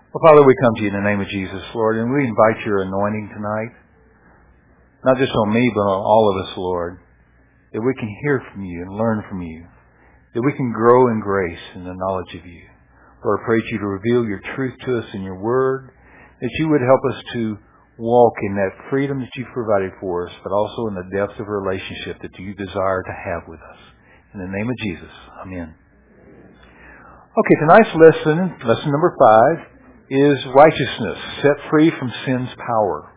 Well, Father, we come to you in the name of Jesus, Lord, and we invite your anointing tonight, not just on me, but on all of us, Lord, that we can hear from you and learn from you, that we can grow in grace and the knowledge of you. Lord, I pray you to reveal your truth to us in your word, that you would help us to walk in that freedom that you've provided for us, but also in the depth of relationship that you desire to have with us. In the name of Jesus, amen. Okay, tonight's lesson number 5, is righteousness, set free from sin's power.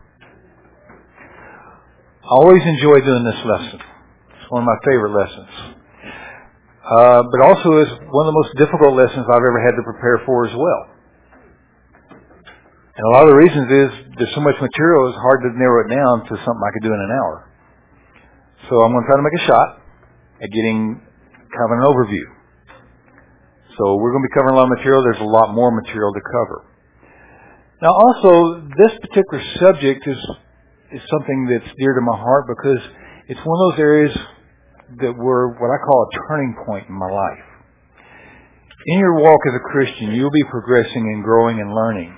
I always enjoy doing this lesson. It's one of my favorite lessons. But also is one of the most difficult lessons I've ever had to prepare for as well. And a lot of the reasons is there's so much material, it's hard to narrow it down to something I could do in an hour. So I'm going to try to make a shot at getting kind of an overview. So we're going to be covering a lot of material. There's a lot more material to cover. Now also, this particular subject is something that's dear to my heart because it's one of those areas that were what I call a turning point in my life. In your walk as a Christian, you'll be progressing and growing and learning.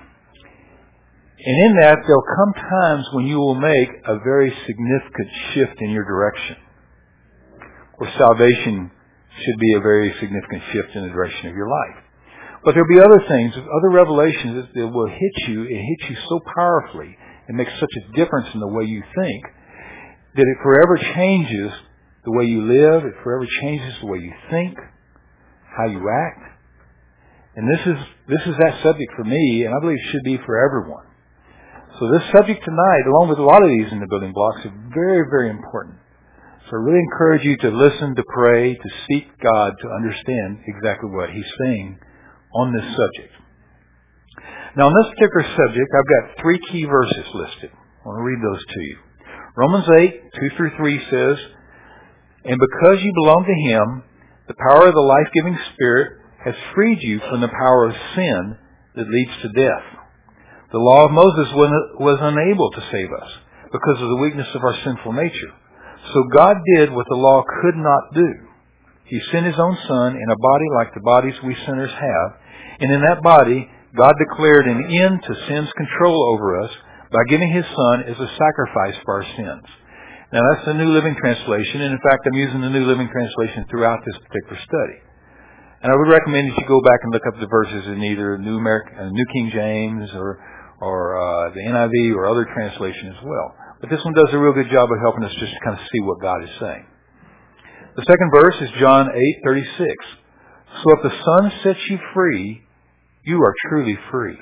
And in that, there'll come times when you will make a very significant shift in your direction. Of course, salvation should be a very significant shift in the direction of your life. But there'll be other things, other revelations that will hit you. It hits you so powerfully. It makes such a difference in the way you think that it forever changes the way you live. It forever changes the way you think, how you act. And this is that subject for me, and I believe it should be for everyone. So this subject tonight, along with a lot of these in the building blocks, is very, very important. So I really encourage you to listen, to pray, to seek God, to understand exactly what He's saying on this subject. Now, on this particular subject, I've got 3 key verses listed. I want to read those to you. Romans 8:2-3 says, "And because you belong to Him, the power of the life-giving Spirit has freed you from the power of sin that leads to death. The law of Moses was unable to save us because of the weakness of our sinful nature. So God did what the law could not do. He sent His own Son in a body like the bodies we sinners have, and in that body, God declared an end to sin's control over us by giving His Son as a sacrifice for our sins." Now that's the New Living Translation, and in fact I'm using the New Living Translation throughout this particular study. And I would recommend that you go back and look up the verses in either New King James or the NIV or other translation as well. But this one does a real good job of helping us just to kind of see what God is saying. The second verse is John 8:36. "So if the Son sets you free, you are truly free."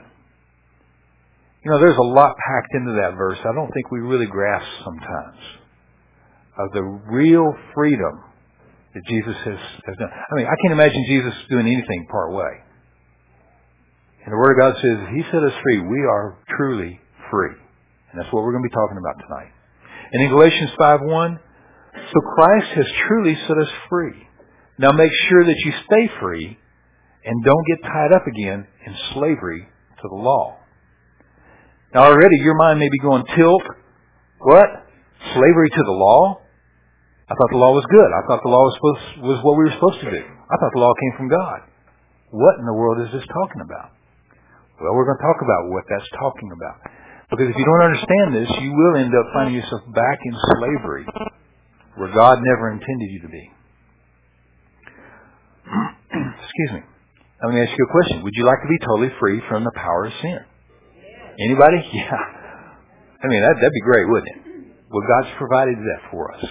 You know, there's a lot packed into that verse. I don't think we really grasp sometimes of the real freedom that Jesus has done. I mean, I can't imagine Jesus doing anything part way. And the Word of God says, He set us free. We are truly free. And that's what we're going to be talking about tonight. And in Galatians 5:1, "So Christ has truly set us free. Now make sure that you stay free and don't get tied up again in slavery to the law." Now already your mind may be going, tilt, what? Slavery to the law? I thought the law was good. I thought the law was what we were supposed to do. I thought the law came from God. What in the world is this talking about? Well, we're going to talk about what that's talking about. Because if you don't understand this, you will end up finding yourself back in slavery where God never intended you to be. Excuse me. Now, let me ask you a question. Would you like to be totally free from the power of sin? Anybody? Yeah. I mean, that'd be great, wouldn't it? Well, God's provided that for us.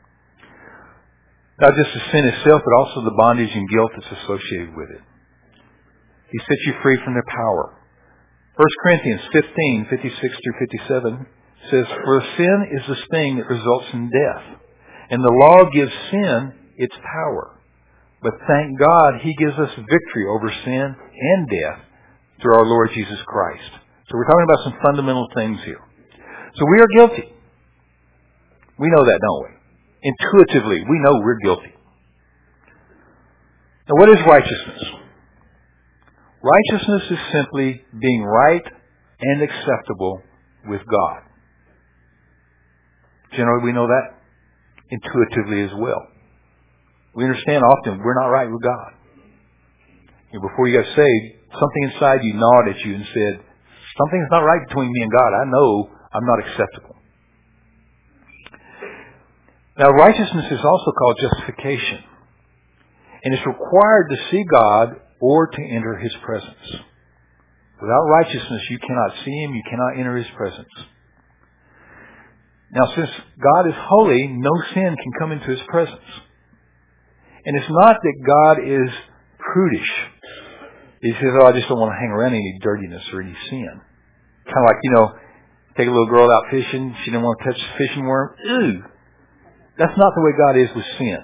Not just the sin itself, but also the bondage and guilt that's associated with it. He sets you free from their power. 1 Corinthians 15:56-57 says, "For sin is the sting that results in death, and the law gives sin its power. But thank God He gives us victory over sin and death through our Lord Jesus Christ." So we're talking about some fundamental things here. So we are guilty. We know that, don't we? Intuitively, we know we're guilty. Now, what is righteousness? Righteousness is simply being right and acceptable with God. Generally, we know that intuitively as well. We understand often we're not right with God. Before you got saved, Something inside you gnawed at you and said, something's not right between me and God. I know I'm not acceptable. Now, righteousness is also called justification. And it's required to see God or to enter His presence. Without righteousness, you cannot see Him, you cannot enter His presence. Now, since God is holy, no sin can come into His presence. And it's not that God is prudish. He says, oh, I just don't want to hang around any dirtiness or any sin. Kind of like, take a little girl out fishing, she didn't want to touch the fishing worm. Ew! That's not the way God is with sin.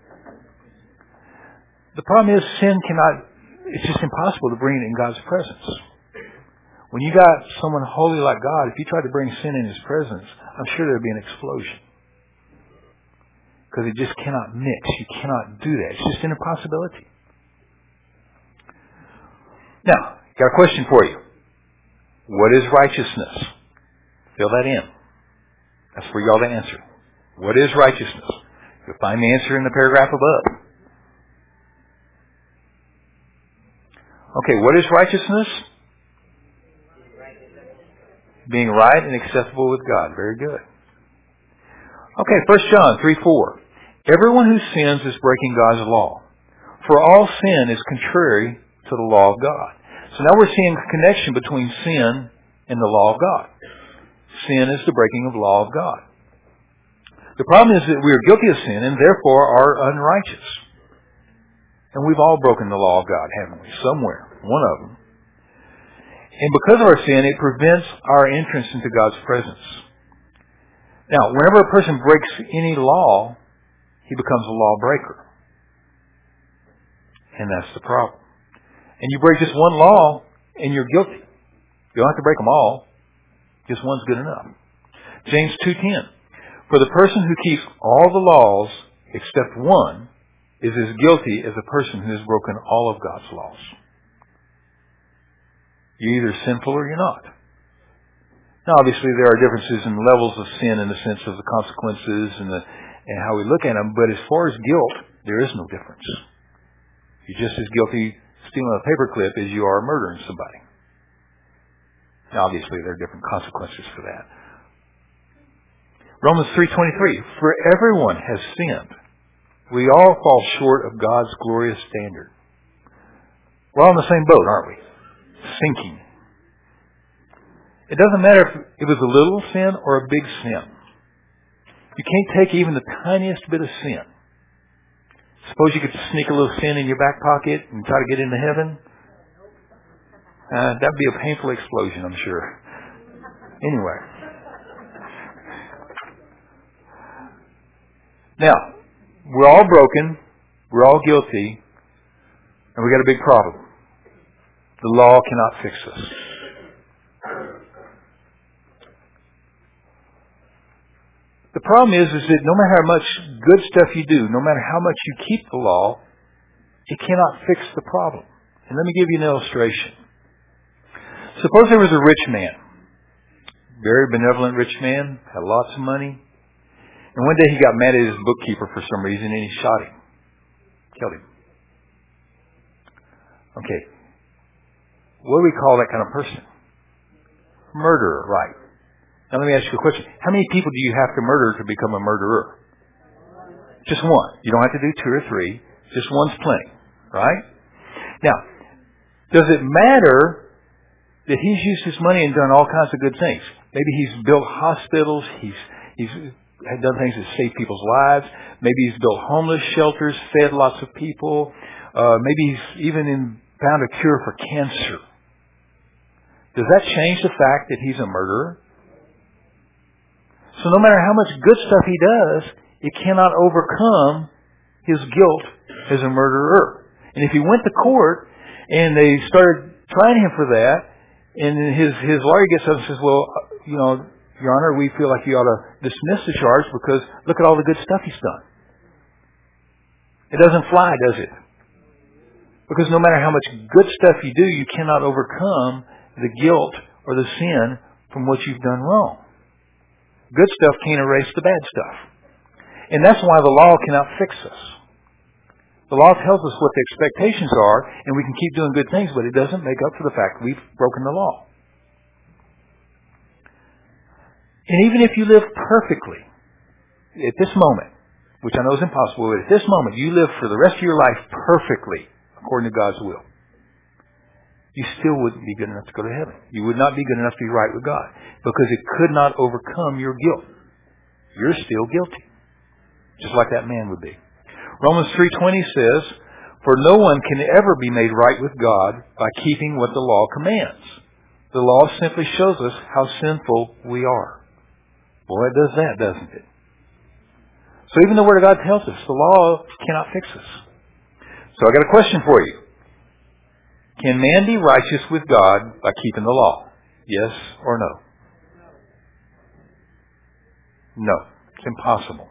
The problem is it's just impossible to bring it in God's presence. When you got someone holy like God, if you tried to bring sin in His presence, I'm sure there'd be an explosion. Because it just cannot mix. You cannot do that. It's just an impossibility. Now, got a question for you. What is righteousness? Fill that in. That's for y'all to answer. What is righteousness? You'll find the answer in the paragraph above. Okay, what is righteousness? Being right and acceptable with God. Very good. Okay, 1 John 3:4. Everyone who sins is breaking God's law. For all sin is contrary to the law of God. So now we're seeing a connection between sin and the law of God. Sin is the breaking of the law of God. The problem is that we are guilty of sin and therefore are unrighteous. And we've all broken the law of God, haven't we? Somewhere. One of them. And because of our sin, it prevents our entrance into God's presence. Now, whenever a person breaks any law, he becomes a lawbreaker. And that's the problem. And you break just one law, and you're guilty. You don't have to break them all. Just one's good enough. James 2:10. For the person who keeps all the laws except one is as guilty as a person who has broken all of God's laws. You're either sinful or you're not. Now, obviously, there are differences in levels of sin in the sense of the consequences and how we look at them. But as far as guilt, there is no difference. You're just as guilty stealing a paperclip as you are murdering somebody. Now, obviously, there are different consequences for that. Romans 3:23. For everyone has sinned. We all fall short of God's glorious standard. We're all in the same boat, aren't we? Sinking. It doesn't matter if it was a little sin or a big sin. You can't take even the tiniest bit of sin. Suppose you could sneak a little sin in your back pocket and try to get into heaven. That'd be a painful explosion, I'm sure. Anyway. Now, we're all broken. We're all guilty. And we got a big problem. The law cannot fix us. The problem is that no matter how much good stuff you do, no matter how much you keep the law, it cannot fix the problem. And let me give you an illustration. Suppose there was a rich man. Very benevolent rich man, had lots of money. And one day he got mad at his bookkeeper for some reason and he shot him. Killed him. Okay. What do we call that kind of person? Murderer, right. Now let me ask you a question. How many people do you have to murder to become a murderer? Just one. You don't have to do 2 or 3. Just one's plenty. Right? Now, does it matter that he's used his money and done all kinds of good things? Maybe he's built hospitals. He's had done things that save people's lives. Maybe he's built homeless shelters, fed lots of people. Maybe he's even found a cure for cancer. Does that change the fact that he's a murderer? So no matter how much good stuff he does, it cannot overcome his guilt as a murderer. And if he went to court and they started trying him for that, and his lawyer gets up and says, well, Your Honor, we feel like you ought to dismiss the charge because look at all the good stuff he's done. It doesn't fly, does it? Because no matter how much good stuff you do, you cannot overcome the guilt or the sin from what you've done wrong. Good stuff can't erase the bad stuff. And that's why the law cannot fix us. The law tells us what the expectations are, and we can keep doing good things, but it doesn't make up for the fact we've broken the law. And even if you live perfectly, at this moment, which I know is impossible, but at this moment you live for the rest of your life perfectly, according to God's will, you still wouldn't be good enough to go to heaven. You would not be good enough to be right with God, because it could not overcome your guilt. You're still guilty, just like that man would be. Romans 3:20 says, "For no one can ever be made right with God by keeping what the law commands. The law simply shows us how sinful we are." Boy, it does that, doesn't it? So even the Word of God tells us the law cannot fix us. So I got a question for you. Can man be righteous with God by keeping the law? Yes or no? No. It's impossible.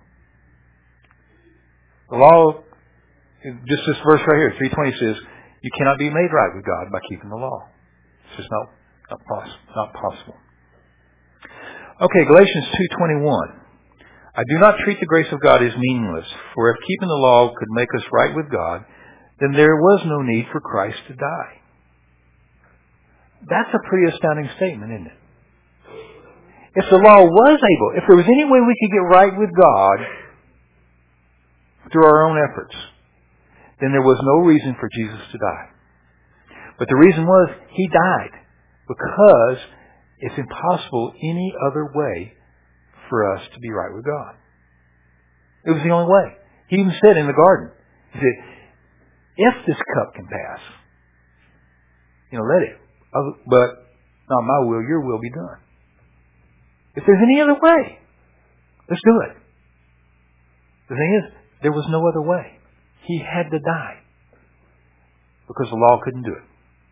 The law, just this verse right here, 3:20 says, you cannot be made right with God by keeping the law. It's just not possible. Okay, Galatians 2:21. "I do not treat the grace of God as meaningless, for if keeping the law could make us right with God, then there was no need for Christ to die." That's a pretty astounding statement, isn't it? If the law was able, if there was any way we could get right with God through our own efforts, then there was no reason for Jesus to die. But the reason was He died because it's impossible any other way for us to be right with God. It was the only way. He even said in the garden, He said, "If this cup can pass, let it. But not my will, your will be done." If there's any other way, let's do it. The thing is, there was no other way. He had to die because the law couldn't do it.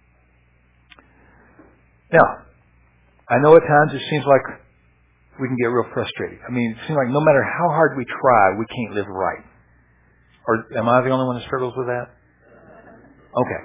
Now, I know at times it seems like we can get real frustrated. I mean, it seems like no matter how hard we try, we can't live right. Or am I the only one that struggles with that? Okay.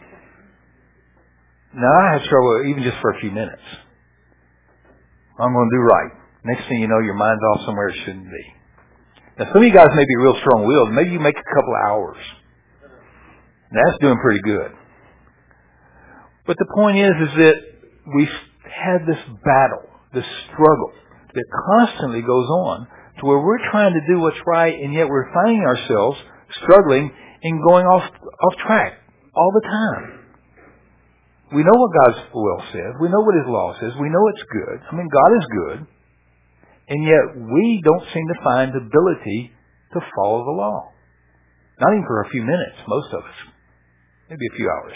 Now, I have struggled even just for a few minutes. I'm going to do right. Next thing you know, your mind's off somewhere it shouldn't be. Now, some of you guys may be real strong-willed. Maybe you make a couple hours. That's doing pretty good. But the point is that we've had this battle, this struggle that constantly goes on to where we're trying to do what's right, and yet we're finding ourselves struggling and going off track all the time. We know what God's will says. We know what His law says. We know it's good. I mean, God is good. And yet we don't seem to find the ability to follow the law. Not even for a few minutes, most of us. Maybe a few hours.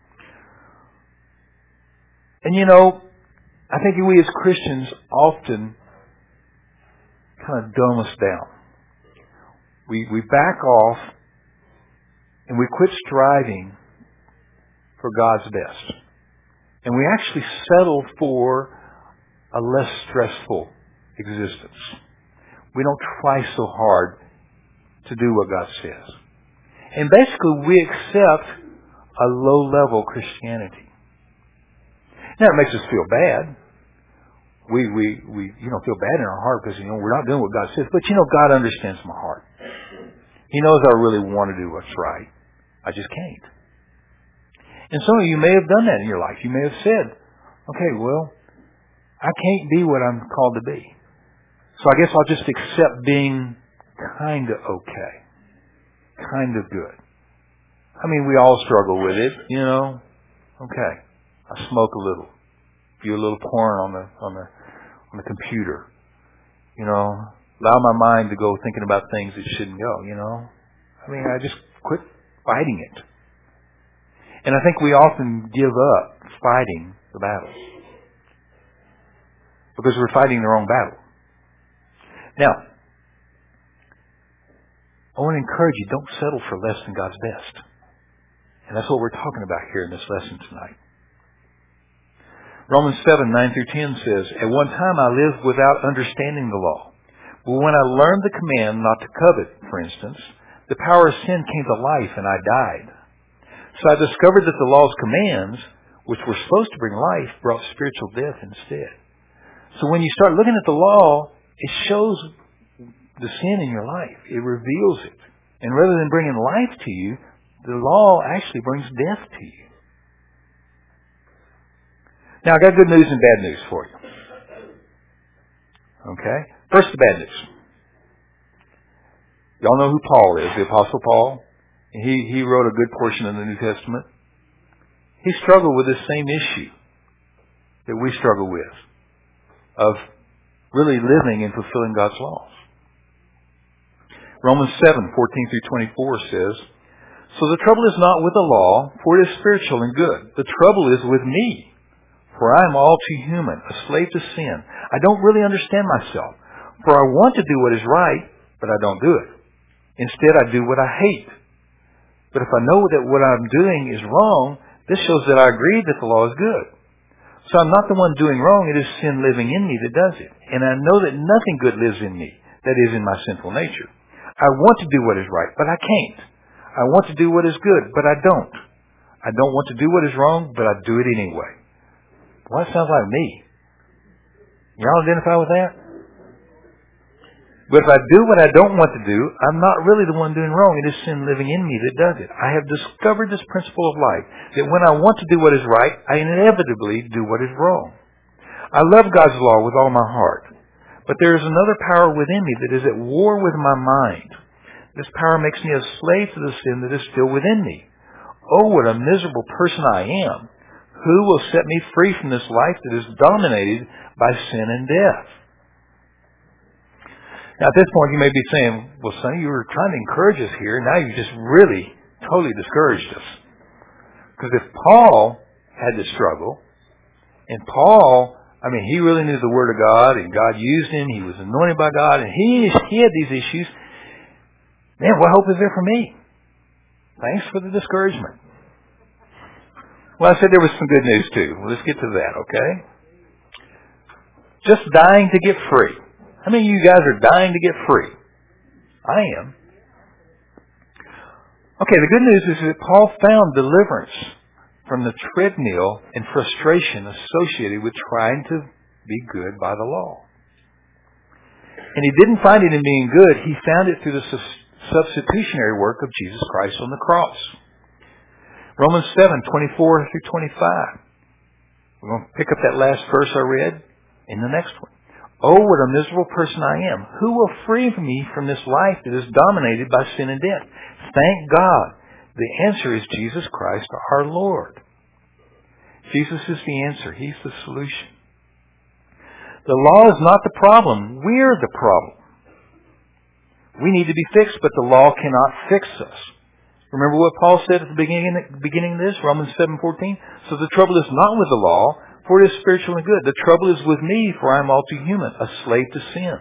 And I think we as Christians often kind of dumb us down. We back off and we quit striving for God's best. And we actually settle for a less stressful existence. We don't try so hard to do what God says. And basically we accept a low-level Christianity. Now it makes us feel bad. We feel bad in our heart because we're not doing what God says. But God understands my heart. He knows I really want to do what's right. I just can't. And some of you may have done that in your life. You may have said, "Okay, well, I can't be what I'm called to be. So I guess I'll just accept being kind of okay. Kind of good." I mean, we all struggle with it, Okay, I smoke a little. View a little porn on the computer. Allow my mind to go thinking about things it shouldn't go, I mean, I just quit fighting it. And I think we often give up fighting the battle because we're fighting the wrong battle. Now, I want to encourage you, don't settle for less than God's best. And that's what we're talking about here in this lesson tonight. Romans 7:9-10 says, "At one time I lived without understanding the law. But when I learned the command not to covet, for instance, the power of sin came to life and I died. So I discovered that the law's commands, which were supposed to bring life, brought spiritual death instead." So when you start looking at the law, it shows the sin in your life. It reveals it. And rather than bringing life to you, the law actually brings death to you. Now, I got good news and bad news for you. Okay? First, the bad news. Y'all know who Paul is, the Apostle Paul. He wrote a good portion of the New Testament. He struggled with this same issue that we struggle with, of really living and fulfilling God's laws. Romans 7:14 through 24 says, "So the trouble is not with the law, for it is spiritual and good. The trouble is with me, for I am all too human, a slave to sin. I don't really understand myself, for I want to do what is right, but I don't do it. Instead, I do what I hate. But if I know that what I'm doing is wrong, this shows that I agree that the law is good. So I'm not the one doing wrong, it is sin living in me that does it. And I know that nothing good lives in me, that is in my sinful nature. I want to do what is right, but I can't. I want to do what is good, but I don't. I don't want to do what is wrong, but I do it anyway." Well, that sounds like me. Y'all identify with that? But if I do what I don't want to do, I'm not really the one doing wrong. It is sin living in me that does it. I have discovered this principle of life, that when I want to do what is right, I inevitably do what is wrong. I love God's law with all my heart. But there is another power within me that is at war with my mind. This power makes me a slave to the sin that is still within me. Oh, what a miserable person I am. Who will set me free from this life that is dominated by sin and death? Now, at this point, you may be saying, "Well, Sonny, you were trying to encourage us here. Now you just really totally discouraged us." Because if Paul had to struggle, and Paul, he really knew the Word of God, and God used him, he was anointed by God, and he had these issues, man, what hope is there for me? Thanks for the discouragement. Well, I said there was some good news too. Well, let's get to that, okay? Just dying to get free. How many of you guys are dying to get free? I am. Okay, the good news is that Paul found deliverance from the treadmill and frustration associated with trying to be good by the law. And he didn't find it in being good. He found it through the substitutionary work of Jesus Christ on the cross. Romans 7:24 through 25. We're going to pick up that last verse I read in the next one. "Oh, what a miserable person I am. Who will free me from this life that is dominated by sin and death? Thank God. The answer is Jesus Christ, our Lord." Jesus is the answer. He's the solution. The law is not the problem. We're the problem. We need to be fixed, but the law cannot fix us. Remember what Paul said at the beginning of this, Romans 7:14? "So the trouble is not with the law, for it is spiritual and good. The trouble is with me, for I am all too human, a slave to sin."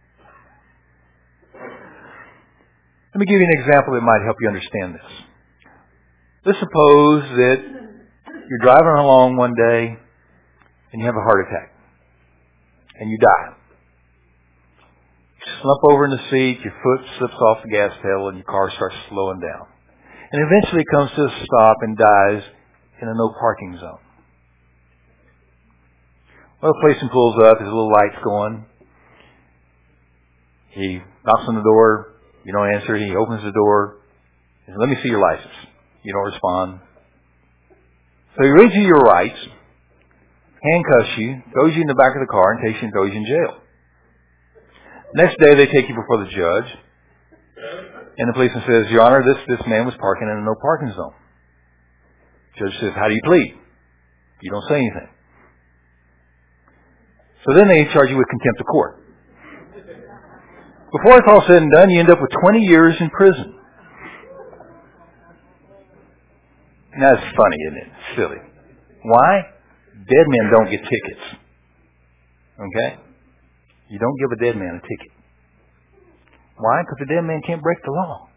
Let me give you an example that might help you understand this. Let's suppose that you're driving along one day and you have a heart attack and you die. You slump over in the seat, your foot slips off the gas pedal, and your car starts slowing down. And eventually it comes to a stop and dies in a no parking zone. Well, the policeman pulls up, his little light's going. He knocks on the door, you don't answer, he opens the door, he says, "Let me see your license." You don't respond. So he reads you your rights, handcuffs you, throws you in the back of the car, and takes you and throws you in jail. Next day they take you before the judge, and the policeman says, "Your Honor, this man was parking in a no parking zone." The judge says, "How do you plead?" You don't say anything. So then they charge you with contempt of court. Before it's all said and done, you end up with 20 years in prison. Now, that's funny, isn't it? Silly. Why? Dead men don't get tickets. Okay? You don't give a dead man a ticket. Why? Because the dead man can't break the law.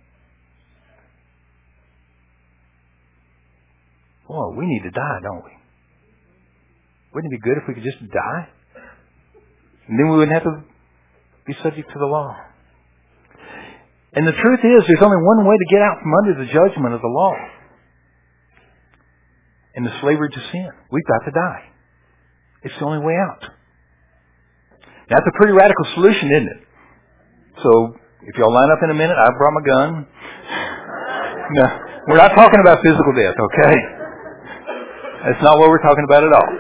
Well, we need to die, don't we? Wouldn't it be good if we could just die? And then we wouldn't have to be subject to the law. And the truth is, there's only one way to get out from under the judgment of the law and the slavery to sin. We've got to die. It's the only way out. That's a pretty radical solution, isn't it? So, If y'all line up in a minute, I brought my gun. No, we're not talking about physical death, okay? That's not what we're talking about at all.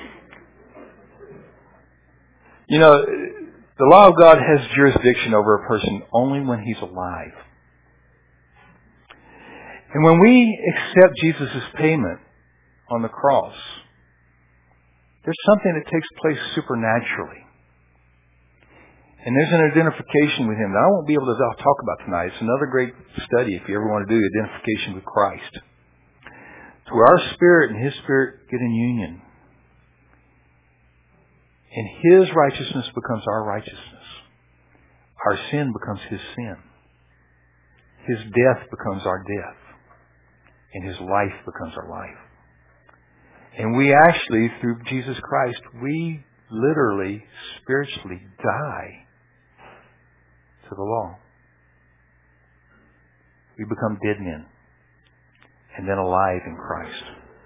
You know, the law of God has jurisdiction over a person only when he's alive. And when we accept Jesus' payment on the cross, there's something that takes place supernaturally. And there's an identification with Him that I won't be able to talk about tonight. It's another great study if you ever want to do identification with Christ. It's where our spirit and His spirit get in union. And His righteousness becomes our righteousness. Our sin becomes His sin. His death becomes our death. And His life becomes our life. And we actually, through Jesus Christ, we literally, spiritually die to the law. We become dead men and then alive in Christ.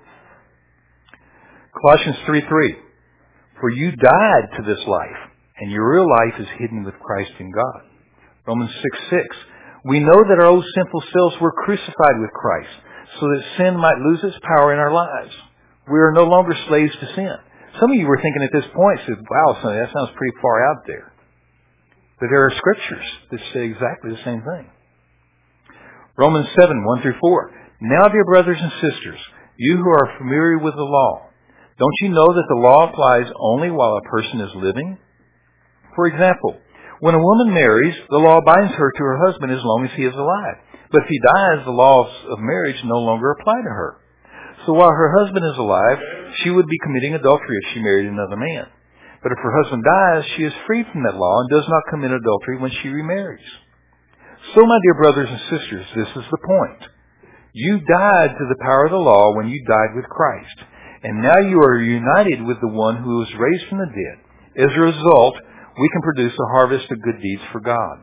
Colossians 3:3. For you died to this life, and your real life is hidden with Christ in God. Romans 6:6. We know that our old sinful selves were crucified with Christ, so that sin might lose its power in our lives. We are no longer slaves to sin. Some of you were thinking at this point, said, wow, Sonny, that sounds pretty far out there. But there are scriptures that say exactly the same thing. Romans 7:1-4. Now, dear brothers and sisters, you who are familiar with the law, don't you know that the law applies only while a person is living? For example, when a woman marries, the law binds her to her husband as long as he is alive. But if he dies, the laws of marriage no longer apply to her. So while her husband is alive, she would be committing adultery if she married another man. But if her husband dies, she is freed from that law and does not commit adultery when she remarries. So, my dear brothers and sisters, this is the point. You died to the power of the law when you died with Christ. And now you are united with the one who was raised from the dead. As a result, we can produce a harvest of good deeds for God.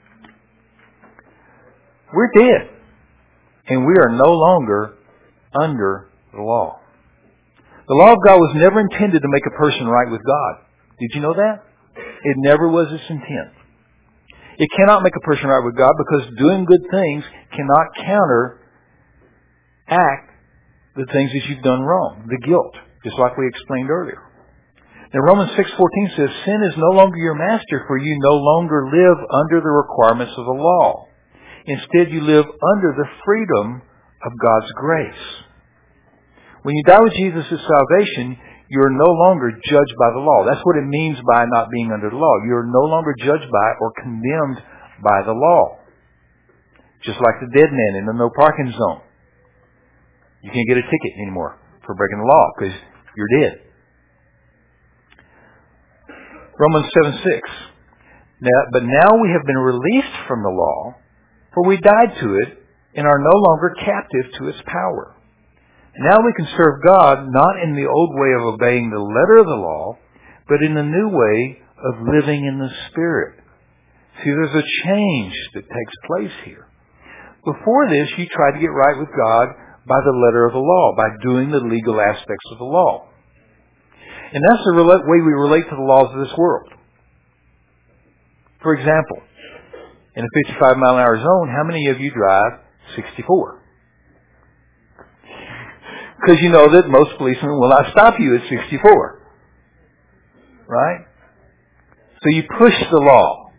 We're dead. And we are no longer under the law. The law of God was never intended to make a person right with God. Did you know that? It never was its intent. It cannot make a person right with God because doing good things cannot counteract the things that you've done wrong, the guilt, just like we explained earlier. Now Romans 6:14 says, sin is no longer your master, for you no longer live under the requirements of the law. Instead, you live under the freedom of God's grace. When you die with Jesus' salvation, you are no longer judged by the law. That's what it means by not being under the law. You are no longer judged by or condemned by the law. Just like the dead man in the no parking zone. You can't get a ticket anymore for breaking the law because you're dead. Romans 7:6. But now we have been released from the law, for we died to it and are no longer captive to its power. Now we can serve God not in the old way of obeying the letter of the law, but in the new way of living in the Spirit. See, there's a change that takes place here. Before this, you tried to get right with God by the letter of the law, by doing the legal aspects of the law. And that's the way we relate to the laws of this world. For example, in a 55-mile-an-hour zone, how many of you drive 64? Because you know that most policemen will not stop you at 64. Right? So you push the law.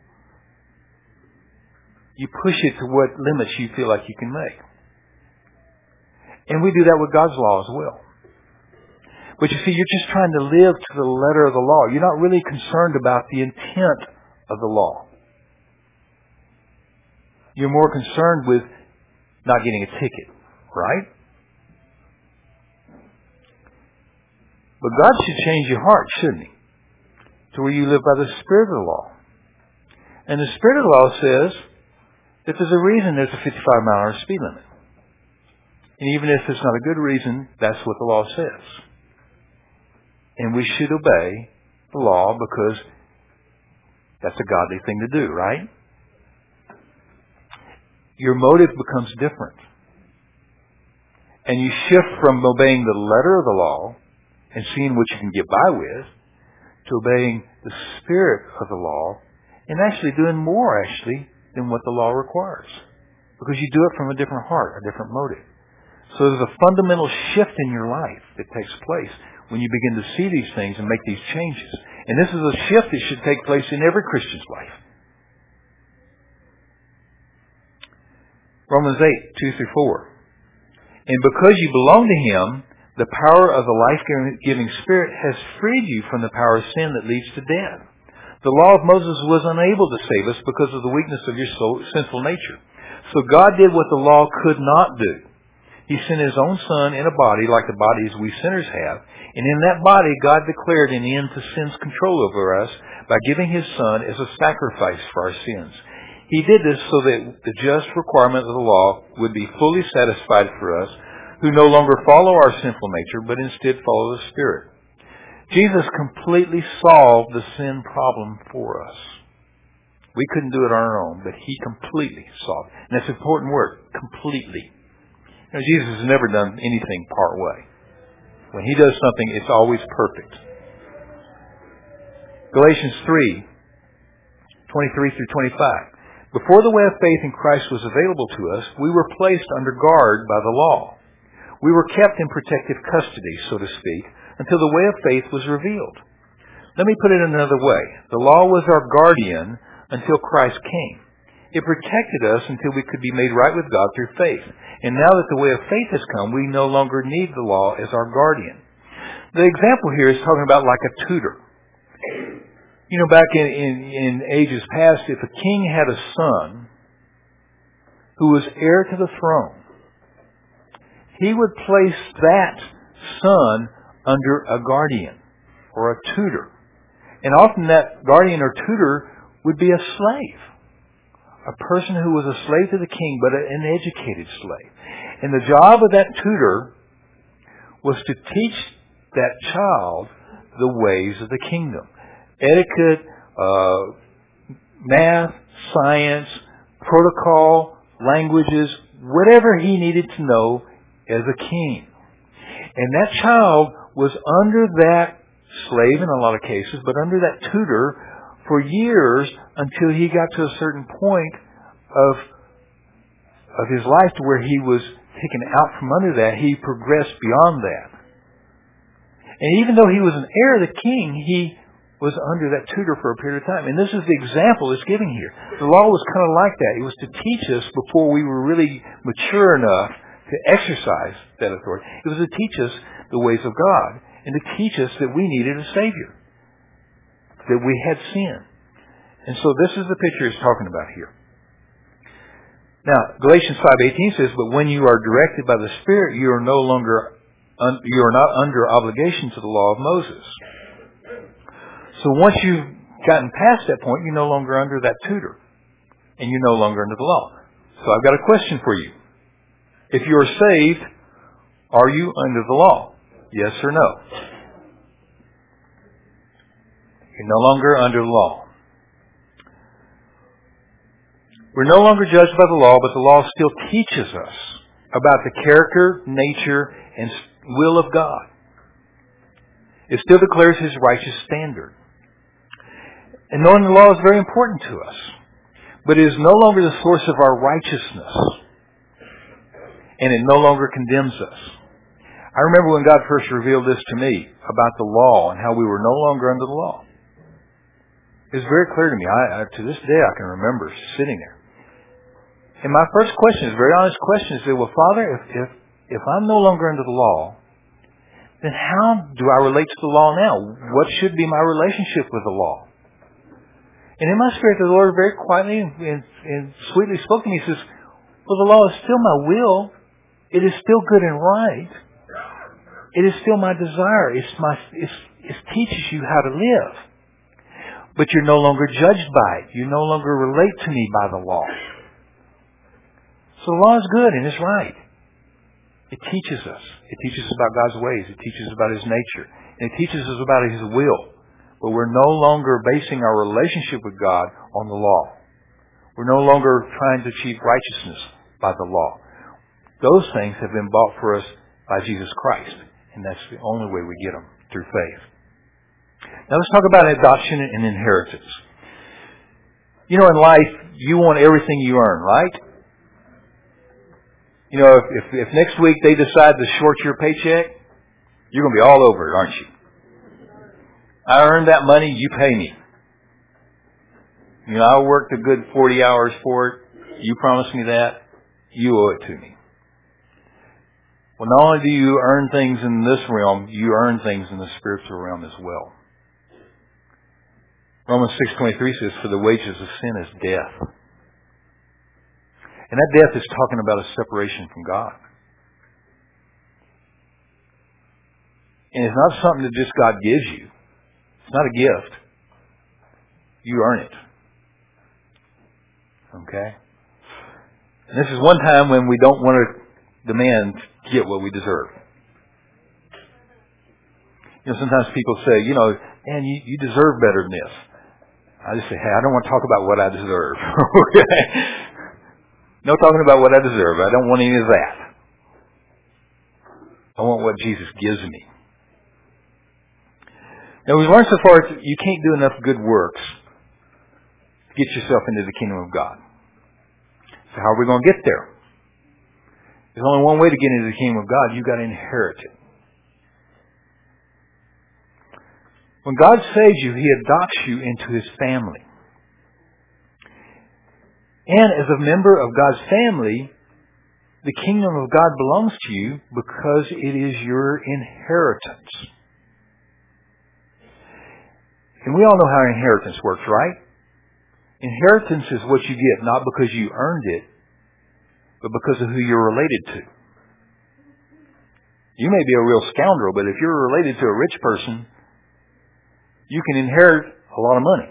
You push it to what limits you feel like you can make. And we do that with God's law as well. But you see, you're just trying to live to the letter of the law. You're not really concerned about the intent of the law. You're more concerned with not getting a ticket, right? But God should change your heart, shouldn't He? To where you live by the Spirit of the law. And the Spirit of the law says that there's a reason there's a 55-mile-an-hour speed limit. And even if it's not a good reason, that's what the law says. And we should obey the law because that's a godly thing to do, right? Your motive becomes different. And you shift from obeying the letter of the law and seeing what you can get by with to obeying the spirit of the law and actually doing more, than what the law requires. Because you do it from a different heart, a different motive. So there's a fundamental shift in your life that takes place when you begin to see these things and make these changes. And this is a shift that should take place in every Christian's life. Romans 8, 2-4. And because you belong to Him, the power of the life-giving Spirit has freed you from the power of sin that leads to death. The law of Moses was unable to save us because of the weakness of your sinful nature. So God did what the law could not do. He sent His own Son in a body like the bodies we sinners have. And in that body, God declared an end to sin's control over us by giving His Son as a sacrifice for our sins. He did this so that the just requirement of the law would be fully satisfied for us, who no longer follow our sinful nature, but instead follow the Spirit. Jesus completely solved the sin problem for us. We couldn't do it on our own, but He completely solved it. And that's an important word, completely. You know, Jesus has never done anything part way. When He does something, it's always perfect. Galatians 3, 23-25. Before the way of faith in Christ was available to us, we were placed under guard by the law. We were kept in protective custody, so to speak, until the way of faith was revealed. Let me put it another way. The law was our guardian until Christ came. It protected us until we could be made right with God through faith. And now that the way of faith has come, we no longer need the law as our guardian. The example here is talking about like a tutor. You know, back in ages past, if a king had a son who was heir to the throne, he would place that son under a guardian or a tutor. And often that guardian or tutor would be a slave. A person who was a slave to the king, but an educated slave. And the job of that tutor was to teach that child the ways of the kingdom. Etiquette, math, science, protocol, languages, whatever he needed to know as a king. And that child was under that slave in a lot of cases, but under that tutor for years until he got to a certain point of his life to where he was taken out from under that. He progressed beyond that. And even though he was an heir of the king, he was under that tutor for a period of time. And this is the example it's giving here. The law was kind of like that. It was to teach us before we were really mature enough to exercise that authority. It was to teach us the ways of God and to teach us that we needed a Savior, that we had sin. And so this is the picture it's talking about here. Now, Galatians 5:18 says, "But when you are directed by the Spirit, you are not under obligation to the law of Moses." So once you've gotten past that point, you're no longer under that tutor, and you're no longer under the law. So I've got a question for you. If you are saved, are you under the law? Yes or no? You're no longer under the law. We're no longer judged by the law, but the law still teaches us about the character, nature, and will of God. It still declares His righteous standard. And knowing the law is very important to us, but it is no longer the source of our righteousness, and it no longer condemns us. I remember when God first revealed this to me about the law and how we were no longer under the law. It was very clear to me. To this day, I can remember sitting there. And my first question, is a very honest question, is, well, Father, if I'm no longer under the law, then how do I relate to the law now? What should be my relationship with the law? And in my spirit, the Lord very quietly and sweetly spoke to me. He says, well, the law is still my will. It is still good and right. It is still my desire. It teaches you how to live. But you're no longer judged by it. You no longer relate to me by the law. So the law is good and it's right. It teaches us. It teaches us about God's ways. It teaches us about His nature. And it teaches us about His will. But we're no longer basing our relationship with God on the law. We're no longer trying to achieve righteousness by the law. Those things have been bought for us by Jesus Christ. And that's the only way we get them, through faith. Now let's talk about adoption and inheritance. You know, in life, you want everything you earn, right? You know, if next week they decide to short your paycheck, you're going to be all over it, aren't you? I earned that money, you pay me. You know, I worked a good 40 hours for it. You promised me that. You owe it to me. Well, not only do you earn things in this realm, you earn things in the spiritual realm as well. Romans 6:23 says, for the wages of sin is death. And that death is talking about a separation from God. And it's not something that just God gives you. It's not a gift. You earn it. Okay? And this is one time when we don't want to demand to get what we deserve. You know, sometimes people say, you know, man, you deserve better than this. I just say, hey, I don't want to talk about what I deserve. Okay? No talking about what I deserve. I don't want any of that. I want what Jesus gives me. Now, we've learned so far that you can't do enough good works to get yourself into the kingdom of God. So how are we going to get there? There's only one way to get into the kingdom of God. You've got to inherit it. When God saves you, He adopts you into His family. And as a member of God's family, the kingdom of God belongs to you because it is your inheritance. And we all know how inheritance works, right? Inheritance is what you get, not because you earned it, but because of who you're related to. You may be a real scoundrel, but if you're related to a rich person, you can inherit a lot of money.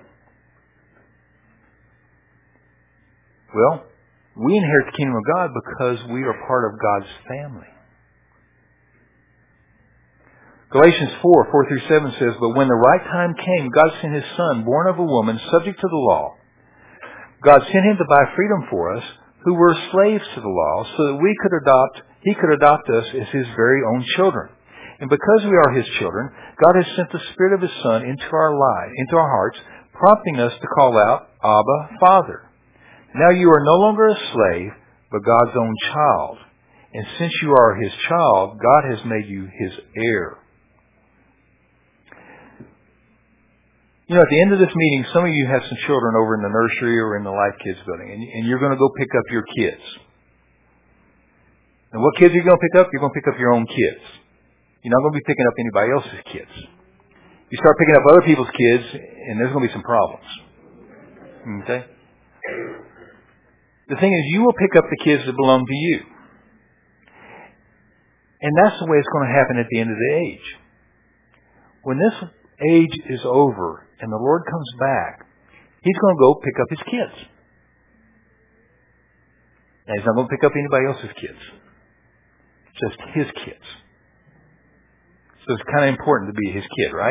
Well, we inherit the kingdom of God because we are part of God's family. Galatians 4:4-7 says, but when the right time came, God sent His Son, born of a woman, subject to the law. God sent Him to buy freedom for us, who were slaves to the law, so that He could adopt us as His very own children. And because we are His children, God has sent the Spirit of His Son into our lives, into our hearts, prompting us to call out, Abba, Father. Now you are no longer a slave, but God's own child. And since you are His child, God has made you His heir. You know, at the end of this meeting, some of you have some children over in the nursery or in the Life Kids building, and you're going to go pick up your kids. And what kids are you going to pick up? You're going to pick up your own kids. You're not going to be picking up anybody else's kids. You start picking up other people's kids, and there's going to be some problems. Okay? The thing is, you will pick up the kids that belong to you. And that's the way it's going to happen at the end of the age. When this age is over and the Lord comes back, He's going to go pick up His kids. Now, He's not going to pick up anybody else's kids. Just His kids. So it's kind of important to be His kid, right?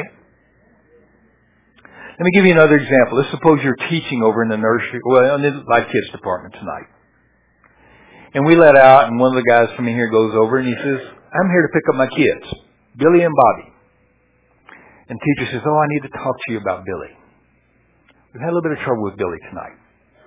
Let me give you another example. Let's suppose you're teaching over in the nursery, in the Life Kids department tonight. And we let out, and one of the guys from here goes over and he says, I'm here to pick up my kids, Billy and Bobby. And the teacher says, I need to talk to you about Billy. We've had a little bit of trouble with Billy tonight.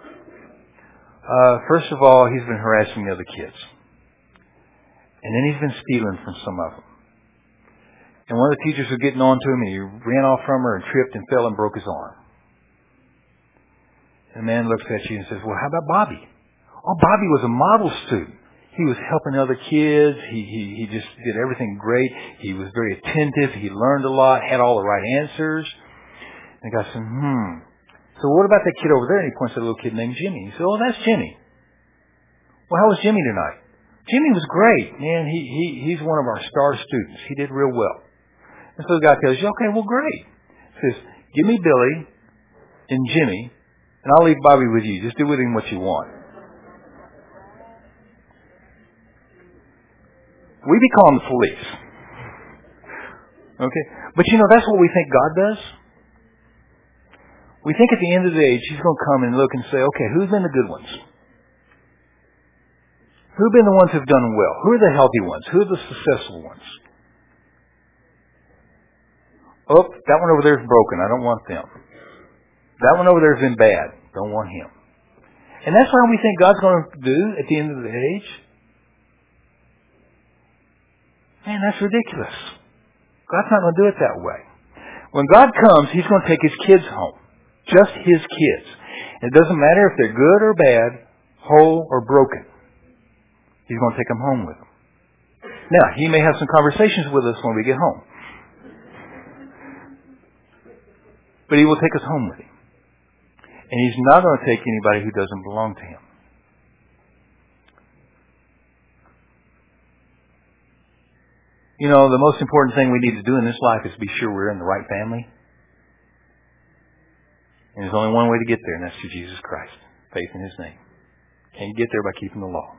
First of all, he's been harassing the other kids. And then he's been stealing from some of them. And one of the teachers was getting on to him, and he ran off from her and tripped and fell and broke his arm. And the man looks at you and says, well, how about Bobby? Oh, Bobby was a model student. He was helping other kids. He just did everything great. He was very attentive. He learned a lot, had all the right answers. And the guy said, So what about that kid over there? And he points at a little kid named Jimmy. He said, oh, that's Jimmy. Well, how was Jimmy tonight? Jimmy was great. Man, he's one of our star students. He did real well. And so the guy tells you, okay, well, great. He says, give me Billy and Jimmy, and I'll leave Bobby with you. Just do with him what you want. We be calling the police. Okay? But you know, that's what we think God does. We think at the end of the age, He's going to come and look and say, okay, who's been the good ones? Who have been the ones who've done well? Who are the healthy ones? Who are the successful ones? Oh, that one over there is broken. I don't want them. That one over there has been bad. Don't want him. And that's what we think God's going to do at the end of the age. Man, that's ridiculous. God's not going to do it that way. When God comes, He's going to take His kids home. Just His kids. And it doesn't matter if they're good or bad, whole or broken. He's going to take them home with Him. Now, He may have some conversations with us when we get home. But He will take us home with Him. And He's not going to take anybody who doesn't belong to Him. You know, the most important thing we need to do in this life is be sure we're in the right family. And there's only one way to get there, and that's through Jesus Christ. Faith in His name. Can't get there by keeping the law.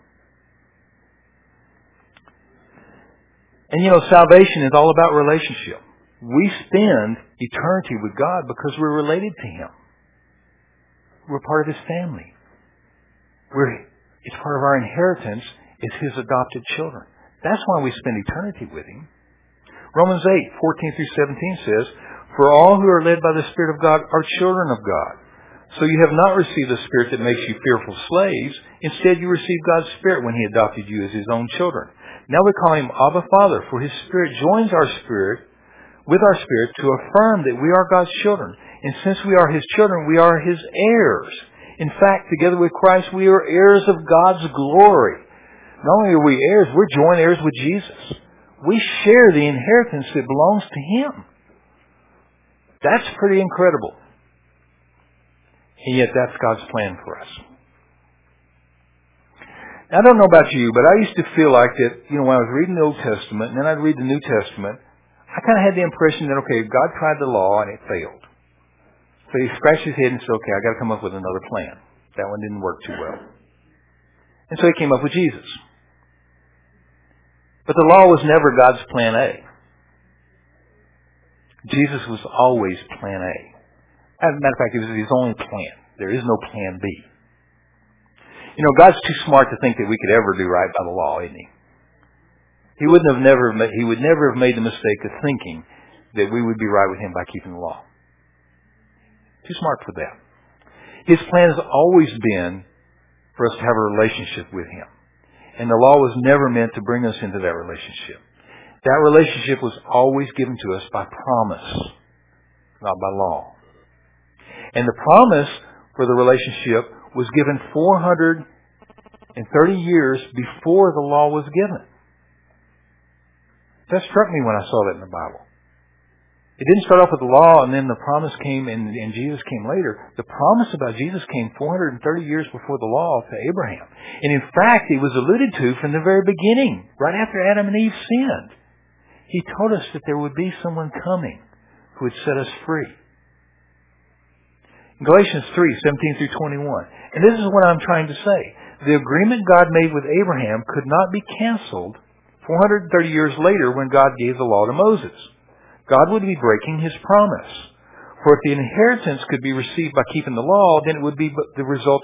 And you know, salvation is all about relationship. We spend eternity with God because we're related to Him. We're part of His family. It's part of our inheritance as His adopted children. That's why we spend eternity with Him. Romans 8:14 through 17 says, "For all who are led by the Spirit of God are children of God. So you have not received a spirit that makes you fearful slaves. Instead, you received God's Spirit when He adopted you as His own children. Now we call Him Abba Father, for His Spirit joins our spirit with our spirit to affirm that we are God's children. And since we are His children, we are His heirs. In fact, together with Christ, we are heirs of God's glory." Not only are we heirs, we're joint heirs with Jesus. We share the inheritance that belongs to Him. That's pretty incredible. And yet that's God's plan for us. Now, I don't know about you, but I used to feel like that, when I was reading the Old Testament and then I'd read the New Testament, I kind of had the impression that, okay, God tried the law and it failed. So He scratched His head and said, okay, I've got to come up with another plan. That one didn't work too well. And so He came up with Jesus. But the law was never God's plan A. Jesus was always plan A. As a matter of fact, it was His only plan. There is no plan B. God's too smart to think that we could ever do right by the law, isn't He? He would never have made the mistake of thinking that we would be right with Him by keeping the law. Too smart for that. His plan has always been for us to have a relationship with Him. And the law was never meant to bring us into that relationship. That relationship was always given to us by promise, not by law. And the promise for the relationship was given 430 years before the law was given. That struck me when I saw that in the Bible. It didn't start off with the law and then the promise came and Jesus came later. The promise about Jesus came 430 years before the law to Abraham. And in fact, it was alluded to from the very beginning, right after Adam and Eve sinned. He told us that there would be someone coming who would set us free. In Galatians 3:17 through 21. And this is what I'm trying to say. The agreement God made with Abraham could not be canceled 430 years later when God gave the law to Moses. God would be breaking His promise. For if the inheritance could be received by keeping the law, then it would not be the result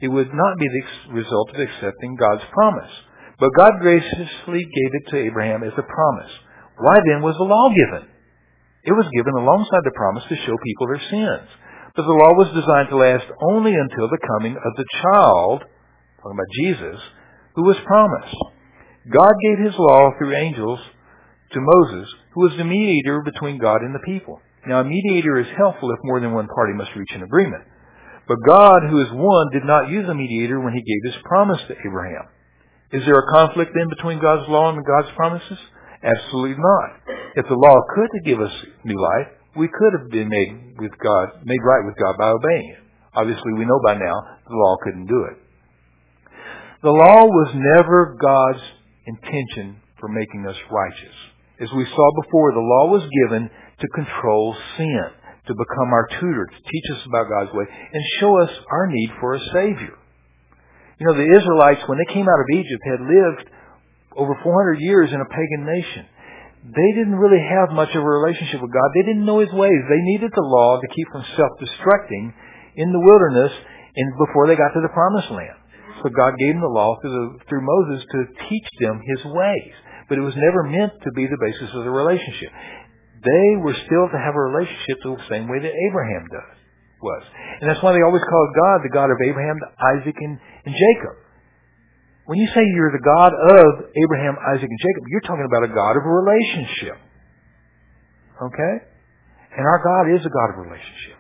of accepting God's promise. But God graciously gave it to Abraham as a promise. Why then was the law given? It was given alongside the promise to show people their sins. But the law was designed to last only until the coming of the child, talking about Jesus, who was promised. God gave His law through angels to Moses, who was the mediator between God and the people. Now, a mediator is helpful if more than one party must reach an agreement. But God, who is one, did not use a mediator when He gave His promise to Abraham. Is there a conflict then between God's law and God's promises? Absolutely not. If the law could give us new life, we could have been made right with God by obeying it. Obviously, we know by now the law couldn't do it. The law was never God's intention for making us righteous. As we saw before, the law was given to control sin, to become our tutor, to teach us about God's way, and show us our need for a Savior. The Israelites, when they came out of Egypt, had lived over 400 years in a pagan nation. They didn't really have much of a relationship with God. They didn't know His ways. They needed the law to keep from self-destructing in the wilderness and before they got to the Promised Land. So God gave them the law through Moses to teach them His ways. But it was never meant to be the basis of the relationship. They were still to have a relationship the same way that Abraham does. was. And that's why they always called God the God of Abraham, Isaac, and Jacob. When you say you're the God of Abraham, Isaac, and Jacob, you're talking about a God of a relationship. Okay? And our God is a God of relationship.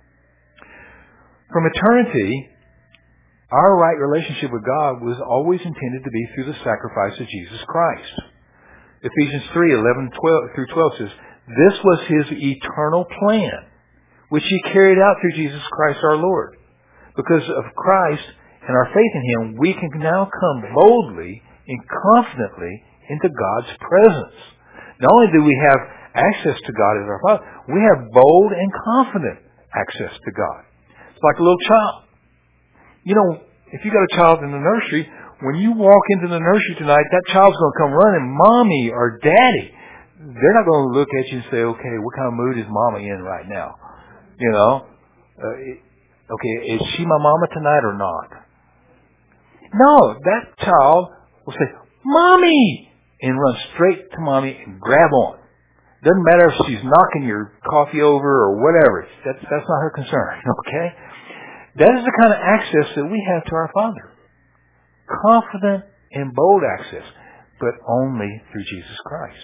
From eternity, our right relationship with God was always intended to be through the sacrifice of Jesus Christ. Ephesians 3:11-12 says, this was His eternal plan, which He carried out through Jesus Christ our Lord. Because of Christ and our faith in Him, we can now come boldly and confidently into God's presence. Not only do we have access to God as our Father, we have bold and confident access to God. It's like a little child. You know, if you got a child in the nursery, when you walk into the nursery tonight, that child's going to come running, Mommy or Daddy. They're not going to look at you and say, okay, what kind of mood is Mama in right now? You know, okay, is she my mama tonight or not? No, that child will say, Mommy, and run straight to Mommy and grab on. Doesn't matter if she's knocking your coffee over or whatever. That's not her concern, okay? That is the kind of access that we have to our Father. Confident and bold access, but only through Jesus Christ.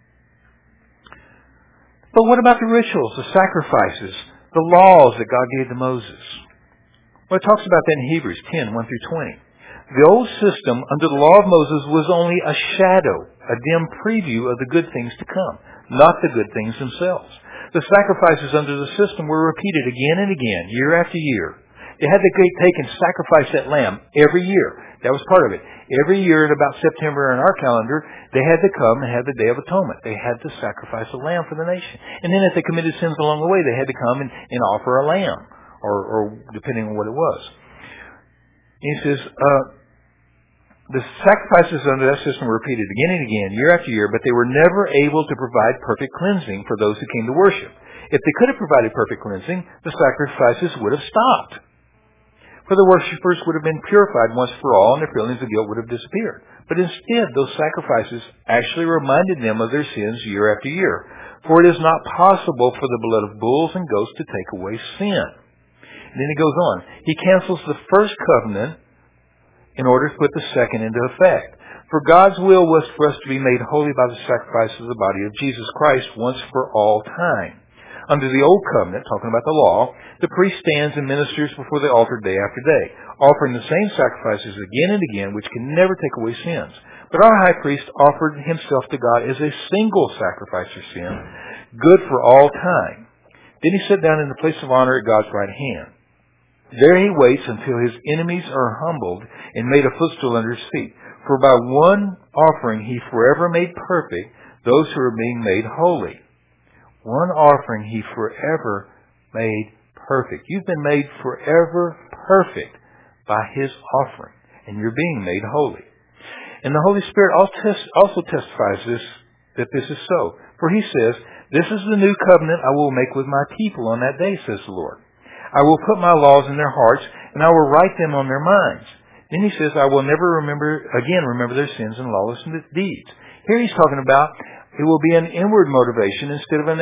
But what about the rituals, the sacrifices, the laws that God gave to Moses? Well, it talks about that in Hebrews 10:1-20. The old system under the law of Moses was only a shadow, a dim preview of the good things to come, not the good things themselves. The sacrifices under the system were repeated again and again, year after year. They had to take and sacrifice that lamb every year. That was part of it. Every year at about September in our calendar, they had to come and have the Day of Atonement. They had to sacrifice a lamb for the nation. And then if they committed sins along the way, they had to come and offer a lamb, or depending on what it was. He says, the sacrifices under that system were repeated again and again, year after year, but they were never able to provide perfect cleansing for those who came to worship. If they could have provided perfect cleansing, the sacrifices would have stopped. For the worshippers would have been purified once for all, and their feelings of guilt would have disappeared. But instead, those sacrifices actually reminded them of their sins year after year. For it is not possible for the blood of bulls and goats to take away sin. And then he goes on. He cancels the first covenant in order to put the second into effect. For God's will was for us to be made holy by the sacrifice of the body of Jesus Christ once for all time. Under the old covenant, talking about the law, the priest stands and ministers before the altar day after day, offering the same sacrifices again and again, which can never take away sins. But our high priest offered himself to God as a single sacrifice for sin, good for all time. Then he sat down in the place of honor at God's right hand. There he waits until his enemies are humbled and made a footstool under his feet. For by one offering he forever made perfect those who are being made holy. One offering he forever made perfect. You've been made forever perfect by his offering, and you're being made holy. And the Holy Spirit also testifies that this is so. For he says, this is the new covenant I will make with my people on that day, says the Lord. I will put my laws in their hearts, and I will write them on their minds. Then he says, I will never remember their sins and lawless deeds. Here he's talking about it will be an inward motivation instead of an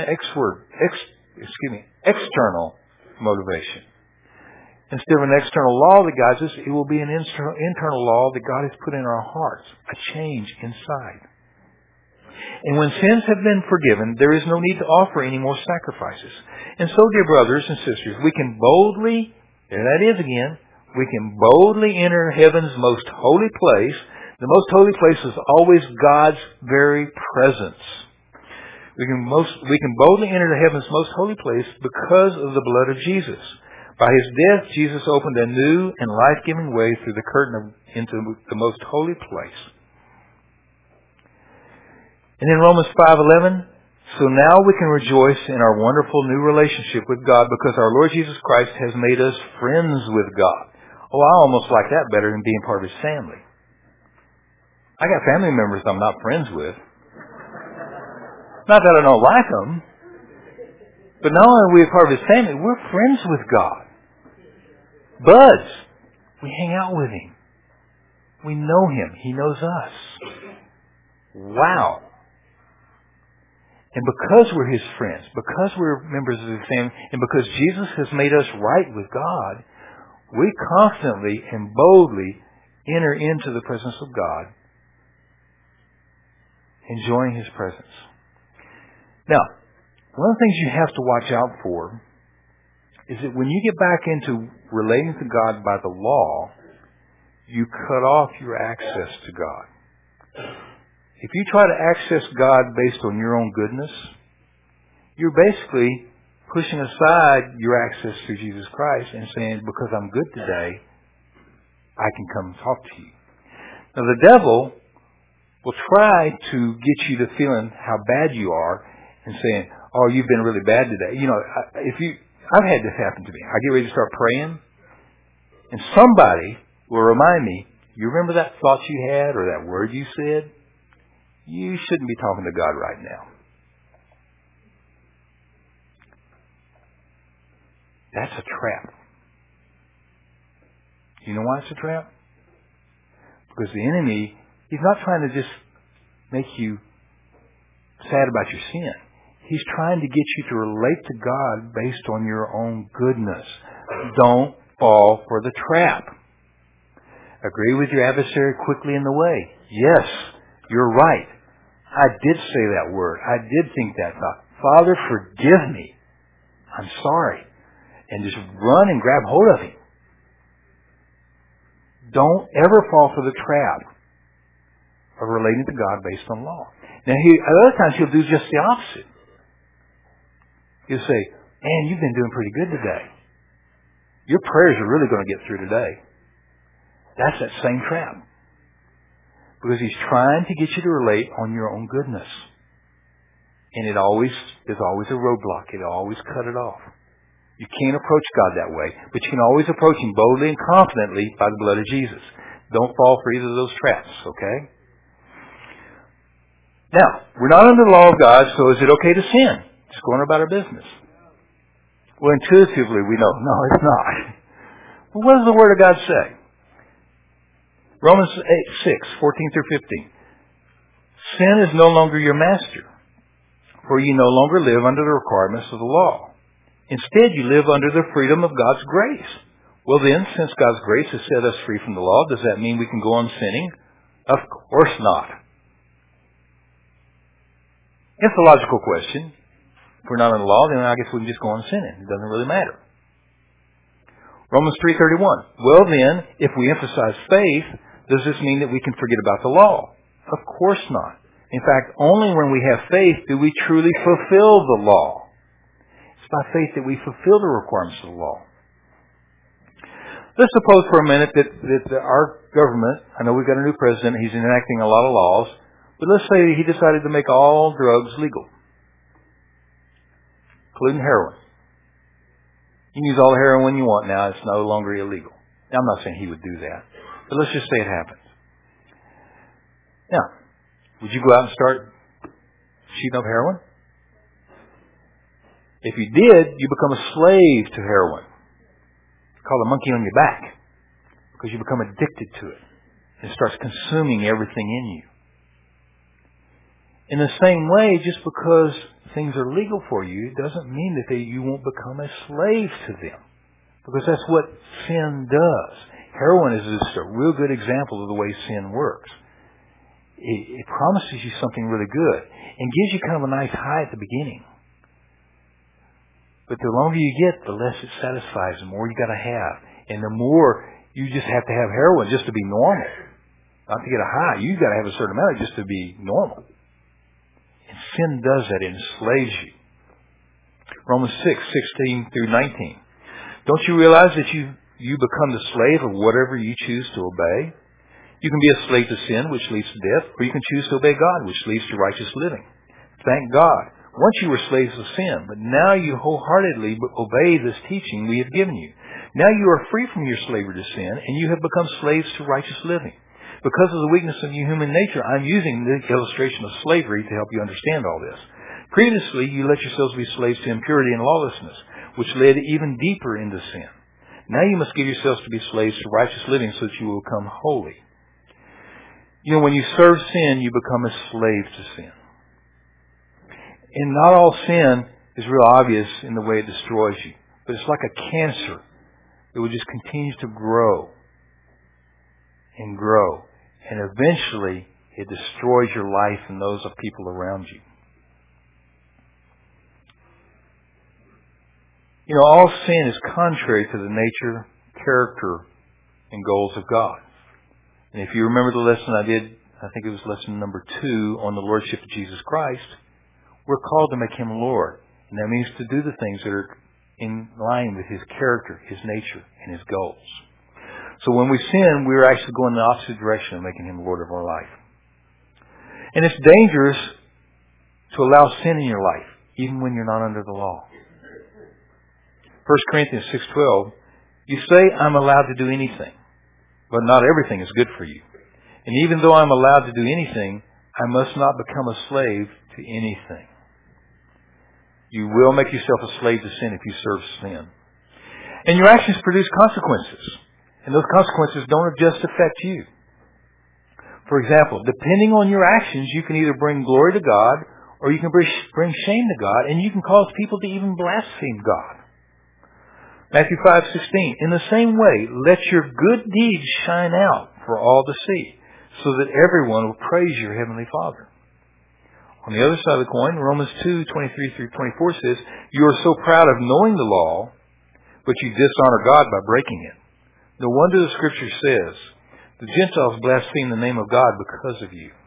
external motivation. Instead of an external law that guides us, it will be an internal law that God has put in our hearts, a change inside. And when sins have been forgiven, there is no need to offer any more sacrifices. And so, dear brothers and sisters, we can boldly, there that is again, we can boldly enter heaven's most holy place. The most holy place is always God's very presence. We can boldly enter to heaven's most holy place because of the blood of Jesus. By his death, Jesus opened a new and life-giving way through the curtain into the most holy place. And in Romans 5:11, so now we can rejoice in our wonderful new relationship with God because our Lord Jesus Christ has made us friends with God. Oh, I almost like that better than being part of his family. I got family members I'm not friends with. Not that I don't like them, but not only are we a part of his family, we're friends with God. Buds. We hang out with him. We know him. He knows us. Wow. And because we're His friends, because we're members of His family, and because Jesus has made us right with God, we confidently and boldly enter into the presence of God, enjoying His presence. Now, one of the things you have to watch out for is that when you get back into relating to God by the law, you cut off your access to God. If you try to access God based on your own goodness, you're basically pushing aside your access through Jesus Christ and saying, because I'm good today, I can come talk to you. Now the devil will try to get you to feeling how bad you are and saying, oh, you've been really bad today. You know, I've had this happen to me. I get ready to start praying, and somebody will remind me, you remember that thought you had or that word you said? You shouldn't be talking to God right now. That's a trap. You know why it's a trap? Because the enemy, he's not trying to just make you sad about your sin. He's trying to get you to relate to God based on your own goodness. Don't fall for the trap. Agree with your adversary quickly in the way. Yes, you're right. I did say that word. I did think that thought. Father, forgive me. I'm sorry. And just run and grab hold of Him. Don't ever fall for the trap of relating to God based on law. Now, at other times, He'll do just the opposite. He'll say, man, you've been doing pretty good today. Your prayers are really going to get through today. That's that same trap. Because He's trying to get you to relate on your own goodness. And there's always a roadblock. It'll always cut it off. You can't approach God that way, but you can always approach Him boldly and confidently by the blood of Jesus. Don't fall for either of those traps, okay? Now, we're not under the law of God, so is it okay to sin? Just going about our business. Well, intuitively we know, no, it's not. Well, what does the Word of God say? Romans 6:14-15. Sin is no longer your master, for you no longer live under the requirements of the law. Instead, you live under the freedom of God's grace. Well then, since God's grace has set us free from the law, does that mean we can go on sinning? Of course not. It's a logical question. If we're not under the law, then I guess we can just go on sinning. It doesn't really matter. Romans 3:31. Well then, if we emphasize faith, does this mean that we can forget about the law? Of course not. In fact, only when we have faith do we truly fulfill the law. It's by faith that we fulfill the requirements of the law. Let's suppose for a minute that our government, I know we've got a new president, he's enacting a lot of laws, but let's say he decided to make all drugs legal, including heroin. You can use all the heroin you want now, it's no longer illegal. Now, I'm not saying he would do that, but let's just say it happens. Now, would you go out and start shooting up heroin? If you did, you become a slave to heroin. It's called a monkey on your back, because you become addicted to it. It starts consuming everything in you. In the same way, just because things are legal for you doesn't mean that you won't become a slave to them. Because that's what sin does. Heroin is just a real good example of the way sin works. It promises you something really good and gives you kind of a nice high at the beginning. But the longer you get, the less it satisfies, the more you got to have. And the more you just have to have heroin just to be normal. Not to get a high. You got to have a certain amount just to be normal. And sin does that. It enslaves you. Romans 6:16-19. Don't you realize that you become the slave of whatever you choose to obey? You can be a slave to sin, which leads to death, or you can choose to obey God, which leads to righteous living. Thank God. Once you were slaves of sin, but now you wholeheartedly obey this teaching we have given you. Now you are free from your slavery to sin, and you have become slaves to righteous living. Because of the weakness of your human nature, I'm using the illustration of slavery to help you understand all this. Previously, you let yourselves be slaves to impurity and lawlessness, which led even deeper into sin. Now you must give yourselves to be slaves to righteous living so that you will become holy. You know, when you serve sin, you become a slave to sin. And not all sin is real obvious in the way it destroys you. But it's like a cancer. It will just continue to grow and grow. And eventually, it destroys your life and those of people around you. You know, all sin is contrary to the nature, character, and goals of God. And if you remember the lesson I did, I think it was lesson number 2 on the Lordship of Jesus Christ, we're called to make Him Lord. And that means to do the things that are in line with His character, His nature, and His goals. So when we sin, we're actually going in the opposite direction of making Him Lord of our life. And it's dangerous to allow sin in your life, even when you're not under the law. 1 Corinthians 6:12, you say I'm allowed to do anything, but not everything is good for you. And even though I'm allowed to do anything, I must not become a slave to anything. You will make yourself a slave to sin if you serve sin. And your actions produce consequences. And those consequences don't just affect you. For example, depending on your actions, you can either bring glory to God or you can bring shame to God, and you can cause people to even blaspheme God. Matthew 5:16, in the same way, let your good deeds shine out for all to see, so that everyone will praise your Heavenly Father. On the other side of the coin, Romans 2:23-24 says, you are so proud of knowing the law, but you dishonor God by breaking it. No wonder the Scripture says, the Gentiles blaspheme the name of God because of you.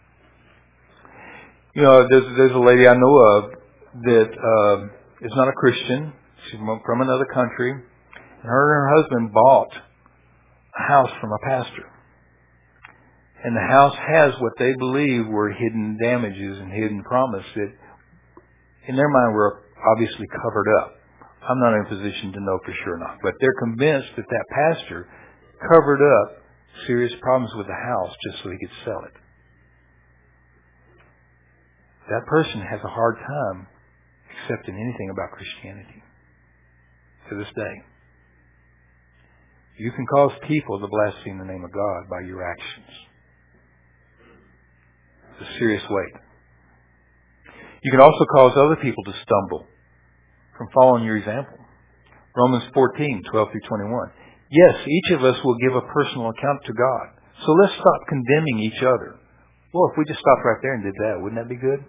You know, there's a lady I know of that is not a Christian. She's from another country. And her and her husband bought a house from a pastor. And the house has what they believe were hidden damages and hidden promise that in their mind were obviously covered up. I'm not in a position to know for sure or not. But they're convinced that that pastor covered up serious problems with the house just so he could sell it. That person has a hard time accepting anything about Christianity to this day. You can cause people to blaspheme the name of God by your actions. It's a serious weight. You can also cause other people to stumble from following your example. Romans 14:12-21. Yes, each of us will give a personal account to God. So let's stop condemning each other. Well, if we just stopped right there and did that, wouldn't that be good?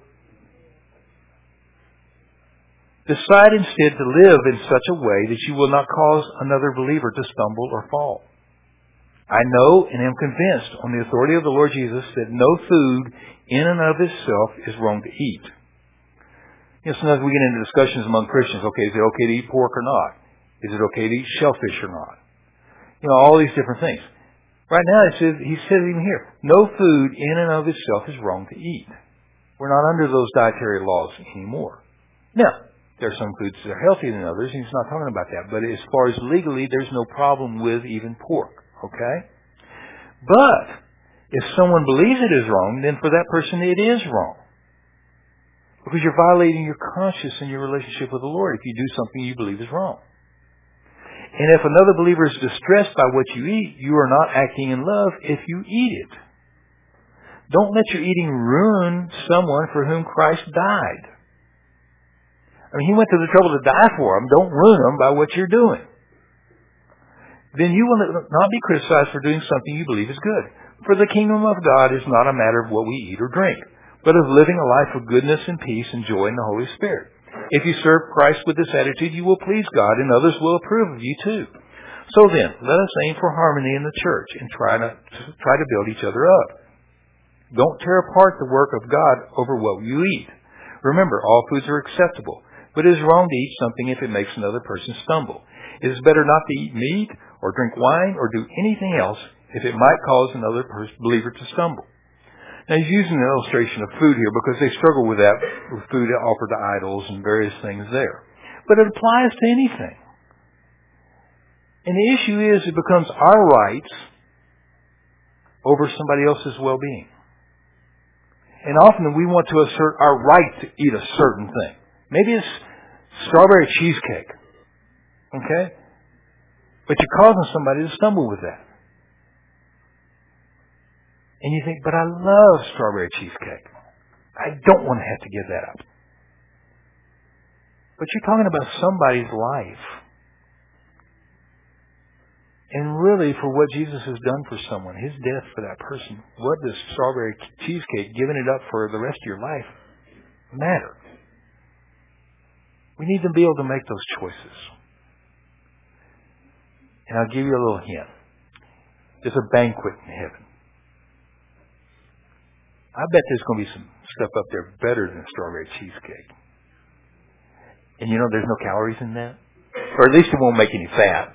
Decide instead to live in such a way that you will not cause another believer to stumble or fall. I know and am convinced on the authority of the Lord Jesus that no food in and of itself is wrong to eat. You know, sometimes we get into discussions among Christians. Okay, is it okay to eat pork or not? Is it okay to eat shellfish or not? You know, all these different things. Right now, he says even here, no food in and of itself is wrong to eat. We're not under those dietary laws anymore. Now, there are some foods that are healthier than others, and he's not talking about that. But as far as legally, there's no problem with even pork. Okay? But if someone believes it is wrong, then for that person it is wrong. Because you're violating your conscience and your relationship with the Lord if you do something you believe is wrong. And if another believer is distressed by what you eat, you are not acting in love if you eat it. Don't let your eating ruin someone for whom Christ died. I mean, He went to the trouble to die for them. Don't ruin them by what you're doing. Then you will not be criticized for doing something you believe is good. For the kingdom of God is not a matter of what we eat or drink, but of living a life of goodness and peace and joy in the Holy Spirit. If you serve Christ with this attitude, you will please God, and others will approve of you too. So then, let us aim for harmony in the church and try to build each other up. Don't tear apart the work of God over what you eat. Remember, all foods are acceptable, but it is wrong to eat something if it makes another person stumble. It is better not to eat meat or drink wine or do anything else if it might cause another believer to stumble. Now, he's using an illustration of food here because they struggle with that, with food offered to idols and various things there. But it applies to anything. And the issue is it becomes our rights over somebody else's well-being. And often we want to assert our right to eat a certain thing. Maybe it's strawberry cheesecake. Okay? But you're causing somebody to stumble with that. And you think, but I love strawberry cheesecake. I don't want to have to give that up. But you're talking about somebody's life. And really, for what Jesus has done for someone, His death for that person, what does strawberry cheesecake, giving it up for the rest of your life, matter? We need to be able to make those choices. And I'll give you a little hint. There's a banquet in heaven. I bet there's going to be some stuff up there better than strawberry cheesecake. And you know there's no calories in that? Or at least it won't make any fat.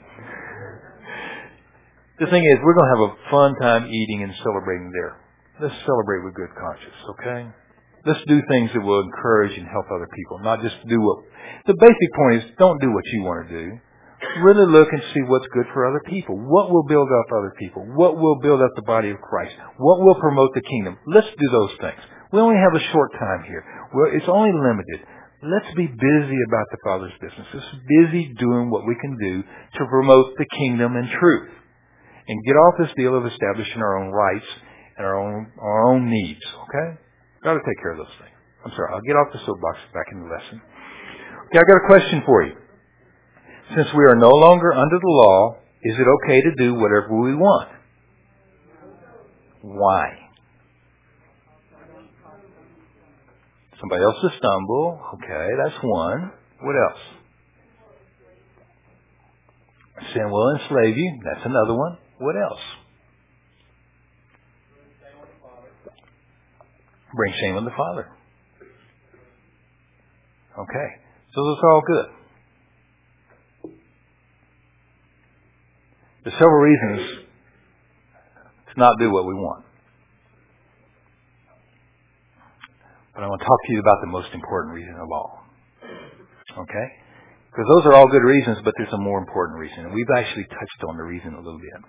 The thing is, we're going to have a fun time eating and celebrating there. Let's celebrate with good conscience, okay? Let's do things that will encourage and help other people, not just do what... The basic point is, don't do what you want to do. Really look and see what's good for other people. What will build up other people? What will build up the body of Christ? What will promote the kingdom? Let's do those things. We only have a short time here. Well, it's only limited. Let's be busy about the Father's business. Let's be busy doing what we can do to promote the kingdom and truth. And get off this deal of establishing our own rights and our own needs, okay? Got to take care of those things. I'm sorry, I'll get off the soapbox back in the lesson. Okay, I've got a question for you. Since we are no longer under the law, is it okay to do whatever we want? Why? Somebody else to stumble. Okay, that's one. What else? Sin will enslave you. That's another one. What else? Bring shame on the Father. Okay, so that's all good. There's several reasons to not do what we want. But I want to talk to you about the most important reason of all. Okay? Because those are all good reasons, but there's a more important reason. And we've actually touched on the reason a little bit.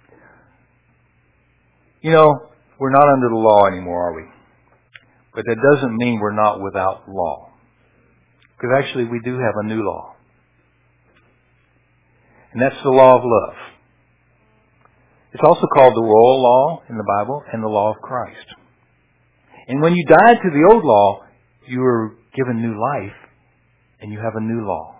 You know, we're not under the law anymore, are we? But that doesn't mean we're not without law. Because actually we do have a new law. And that's the law of love. It's also called the royal law in the Bible and the law of Christ. And when you died to the old law, you were given new life and you have a new law.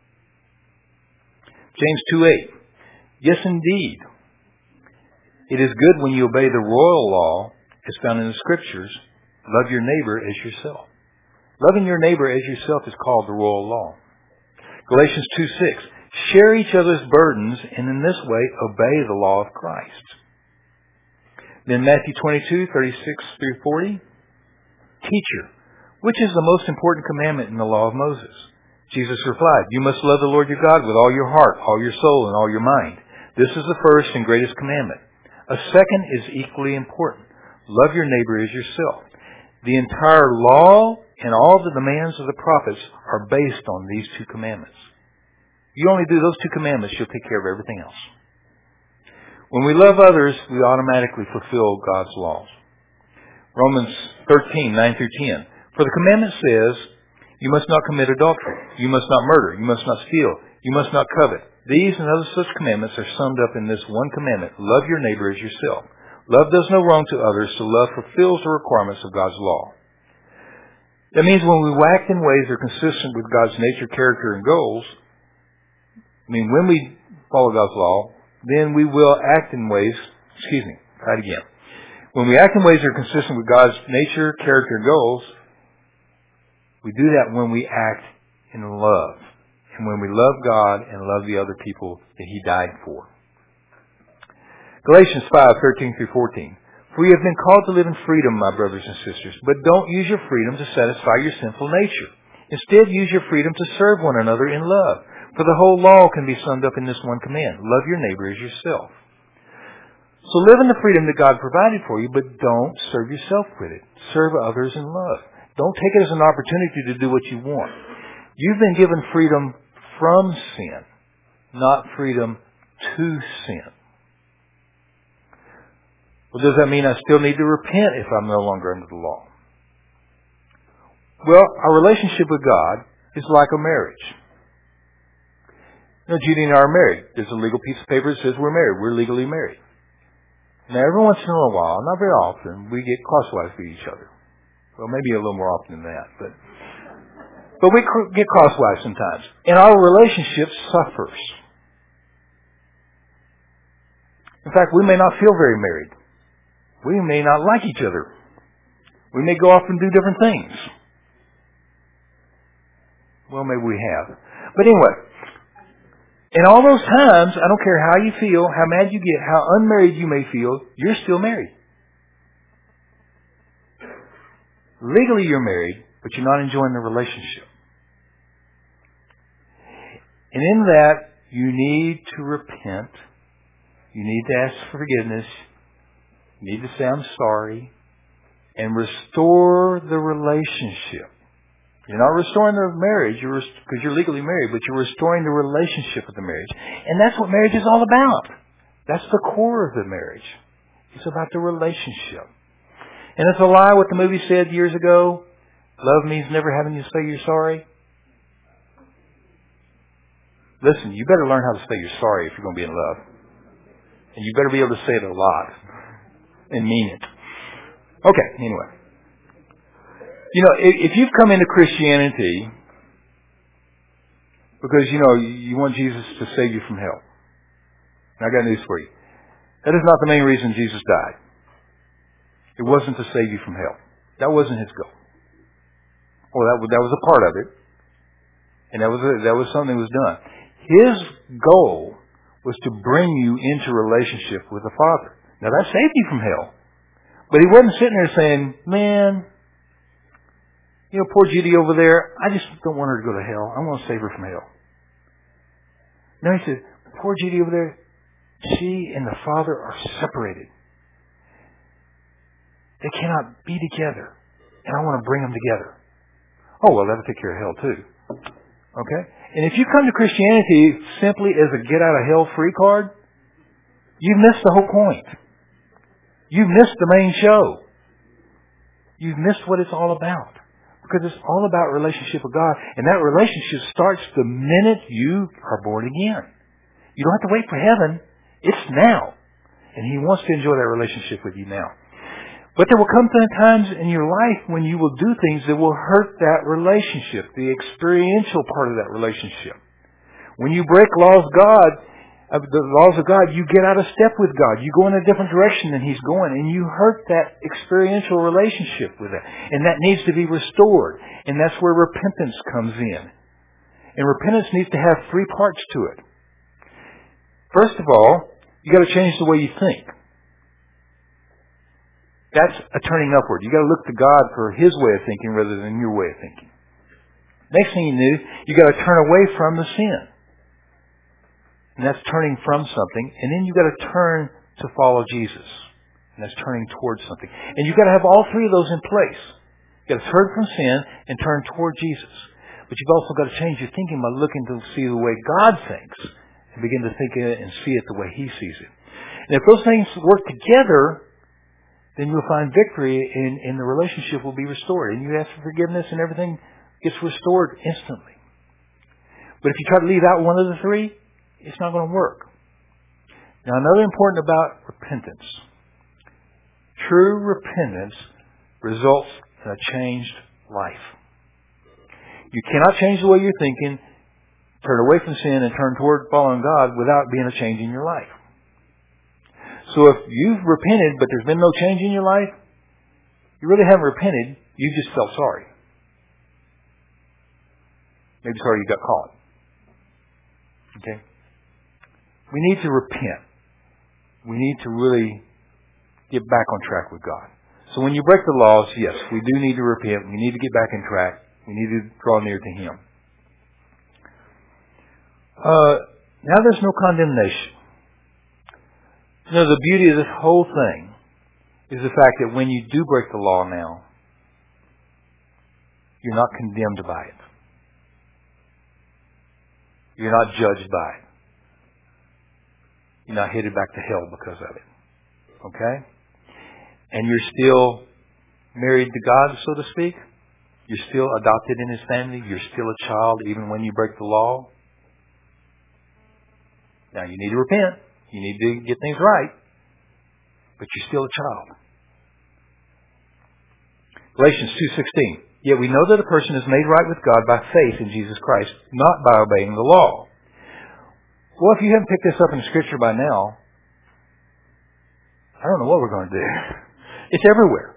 James 2:8. Yes, indeed. It is good when you obey the royal law as found in the Scriptures. Love your neighbor as yourself. Loving your neighbor as yourself is called the royal law. Galatians 2:6. Share each other's burdens and in this way obey the law of Christ. Then Matthew 22:36-40. Teacher, which is the most important commandment in the law of Moses? Jesus replied, you must love the Lord your God with all your heart, all your soul, and all your mind. This is the first and greatest commandment. A second is equally important. Love your neighbor as yourself. The entire law and all the demands of the prophets are based on these two commandments. You only do those two commandments, you'll take care of everything else. When we love others, we automatically fulfill God's laws. Romans 13:9-10. For the commandment says, you must not commit adultery. You must not murder. You must not steal. You must not covet. These and other such commandments are summed up in this one commandment. Love your neighbor as yourself. Love does no wrong to others, so love fulfills the requirements of God's law. That means when we act in ways that are consistent with God's nature, character, and goals, when we follow God's law, then we will act in ways, When we act in ways that are consistent with God's nature, character, and goals, we do that when we act in love. And when we love God and love the other people that He died for. Galatians 5:13-14. For you have been called to live in freedom, my brothers and sisters, but don't use your freedom to satisfy your sinful nature. Instead, use your freedom to serve one another in love. For the whole law can be summed up in this one command. Love your neighbor as yourself. So live in the freedom that God provided for you, but don't serve yourself with it. Serve others in love. Don't take it as an opportunity to do what you want. You've been given freedom from sin, not freedom to sin. Well, does that mean I still need to repent if I'm no longer under the law? Well, our relationship with God is like a marriage. Judy and I are married. There's a legal piece of paper that says we're married. We're legally married. Now, every once in a while, not very often, we get crosswise with each other. Well, maybe a little more often than that. But we get crosswise sometimes. And our relationship suffers. In fact, we may not feel very married. We may not like each other. We may go off and do different things. Well, maybe we have. But anyway, in all those times, I don't care how you feel, how mad you get, how unmarried you may feel, you're still married. Legally you're married, but you're not enjoying the relationship. And in that, you need to repent. You need to ask for forgiveness. You need to say, I'm sorry. And restore the relationship. You're not restoring the marriage because you're legally married, but you're restoring the relationship of the marriage. And that's what marriage is all about. That's the core of the marriage. It's about the relationship. And it's a lie what the movie said years ago. Love means never having to say you're sorry. Listen, you better learn how to say you're sorry if you're going to be in love. And you better be able to say it a lot and mean it. Okay, anyway. You know, if you've come into Christianity because, you want Jesus to save you from hell, and I got news for you. That is not the main reason Jesus died. It wasn't to save you from hell. That wasn't His goal. Well, that was a part of it. And that was something that was done. His goal was to bring you into relationship with the Father. Now that saved you from hell. But He wasn't sitting there saying, man, poor Judy over there, I just don't want her to go to hell. I want to save her from hell. No, He said, poor Judy over there, she and the Father are separated. They cannot be together. And I want to bring them together. Oh, well, that'll take care of hell too. Okay? And if you come to Christianity simply as a get-out-of-hell-free card, you've missed the whole point. You've missed the main show. You've missed what it's all about. Because it's all about relationship with God. And that relationship starts the minute you are born again. You don't have to wait for heaven. It's now. And He wants to enjoy that relationship with you now. But there will come times in your life when you will do things that will hurt that relationship, the experiential part of that relationship. When you break the laws of God, you get out of step with God. You go in a different direction than He's going, and you hurt that experiential relationship with it. And that needs to be restored. And that's where repentance comes in. And repentance needs to have three parts to it. First of all, you got to change the way you think. That's a turning upward. You got to look to God for His way of thinking rather than your way of thinking. Next thing you got to turn away from the sin. And that's turning from something. And then you got to turn to follow Jesus. And that's turning towards something. And you got to have all three of those in place. You got to turn from sin and turn toward Jesus. But you've also got to change your thinking by looking to see the way God thinks and begin to think it and see it the way He sees it. And if those things work together, then you'll find victory and the relationship will be restored. And you ask for forgiveness and everything gets restored instantly. But if you try to leave out one of the three, it's not going to work. Now, another important about repentance. True repentance results in a changed life. You cannot change the way you're thinking, turn away from sin and turn toward following God without being a change in your life. So if you've repented, but there's been no change in your life, you really haven't repented. You just felt sorry. Maybe sorry you got caught. Okay? We need to repent. We need to really get back on track with God. So when you break the laws, yes, we do need to repent. We need to get back on track. We need to draw near to Him. Now there's no condemnation. The beauty of this whole thing is the fact that when you do break the law now, you're not condemned by it. You're not judged by it. You're not headed back to hell because of it. Okay? And you're still married to God, so to speak. You're still adopted in His family. You're still a child even when you break the law. Now you need to repent. You need to get things right. But you're still a child. Galatians 2:16. Yet we know that a person is made right with God by faith in Jesus Christ, not by obeying the law. Well, if you haven't picked this up in Scripture by now, I don't know what we're going to do. It's everywhere.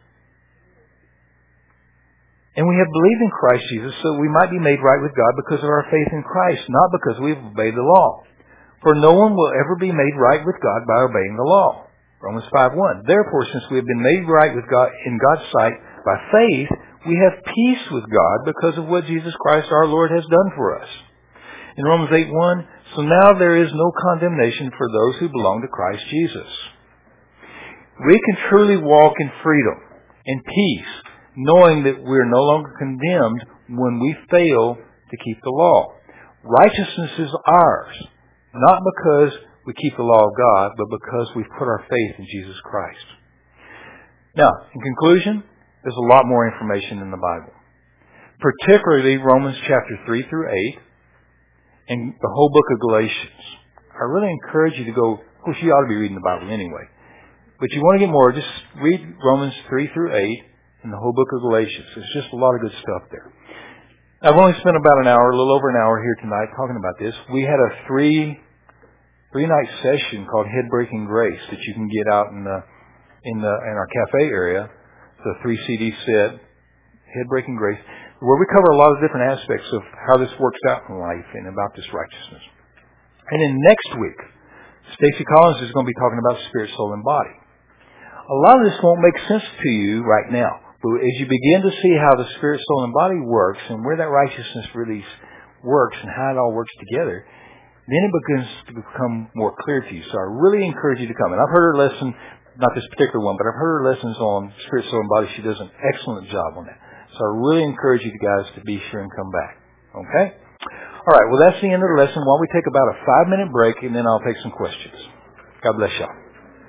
And we have believed in Christ Jesus so we might be made right with God because of our faith in Christ, not because we've obeyed the law. For no one will ever be made right with God by obeying the law. Romans 5:1. Therefore, since we have been made right with God in God's sight by faith, we have peace with God because of what Jesus Christ our Lord has done for us. In Romans 8:1, so now there is no condemnation for those who belong to Christ Jesus. We can truly walk in freedom and peace, knowing that we are no longer condemned when we fail to keep the law. Righteousness is ours, not because we keep the law of God, but because we've put our faith in Jesus Christ. Now, in conclusion, there's a lot more information in the Bible, particularly Romans chapter 3 through 8 and the whole book of Galatians. I really encourage you to go, of course you ought to be reading the Bible anyway, but you want to get more, just read Romans 3 through 8 and the whole book of Galatians. There's just a lot of good stuff there. I've only spent about an hour, a little over an hour here tonight talking about this. We had a three-night session called Head Breaking Grace that you can get out in our cafe area. It's a 3 CD set, Head Breaking Grace, where we cover a lot of different aspects of how this works out in life and about this righteousness. And then next week, Stacy Collins is going to be talking about spirit, soul, and body. A lot of this won't make sense to you right now, but as you begin to see how the spirit, soul, and body works and where that righteousness really works and how it all works together, then it begins to become more clear to you. So I really encourage you to come. And I've heard her lesson, not this particular one, but I've heard her lessons on spirit, soul, and body. She does an excellent job on that. So I really encourage you guys to be sure and come back. Okay? All right, well, that's the end of the lesson. Why don't we take about a 5-minute break, and then I'll take some questions. God bless y'all.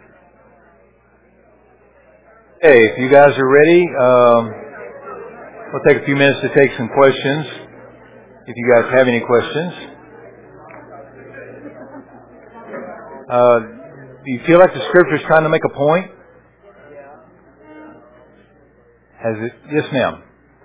Hey, if you guys are ready, we'll take a few minutes to take some questions, if you guys have any questions. Do you feel like the Scripture is trying to make a point? Has it? Yes, ma'am.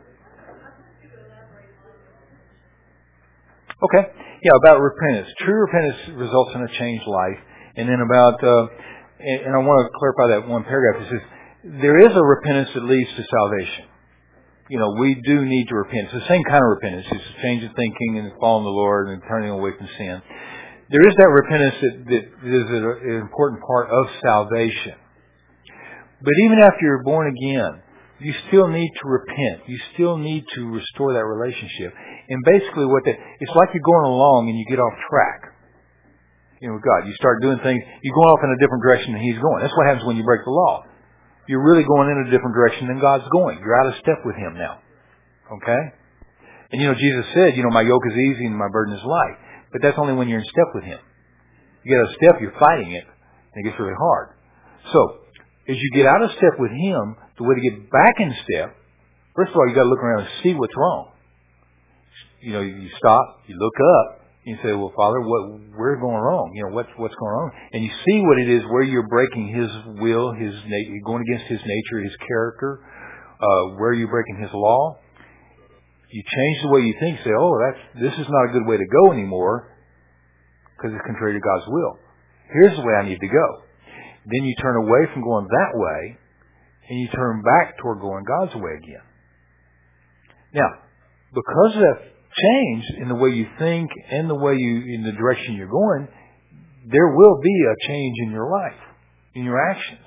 Okay. Yeah, about repentance. True repentance results in a changed life. And then about, and I want to clarify that one paragraph. It says, there is a repentance that leads to salvation. You know, we do need to repent. It's the same kind of repentance. It's a change of thinking and following the Lord and turning away from sin. There is that repentance that is an important part of salvation. But even after you're born again, you still need to repent. You still need to restore that relationship. And basically it's like you're going along and you get off track. You know, with God. You start doing things, you're going off in a different direction than He's going. That's what happens when you break the law. You're really going in a different direction than God's going. You're out of step with Him now. Okay? And you know, Jesus said, you know, my yoke is easy and my burden is light. But that's only when you're in step with Him. You get out of step, you're fighting it, and it gets really hard. So, as you get out of step with Him, the way to get back in step, first of all, you got to look around and see what's wrong. You know, you stop, you look up, and you say, well, Father, we're going wrong. You know, what's going wrong? And you see what it is, where you're breaking His will, you're going against His nature, His character, where you're breaking His law. You change the way you think, say, oh, this is not a good way to go anymore, because it's contrary to God's will. Here's the way I need to go. Then you turn away from going that way, and you turn back toward going God's way again. Now, because of that change in the way you think and the way in the direction you're going, there will be a change in your life, in your actions.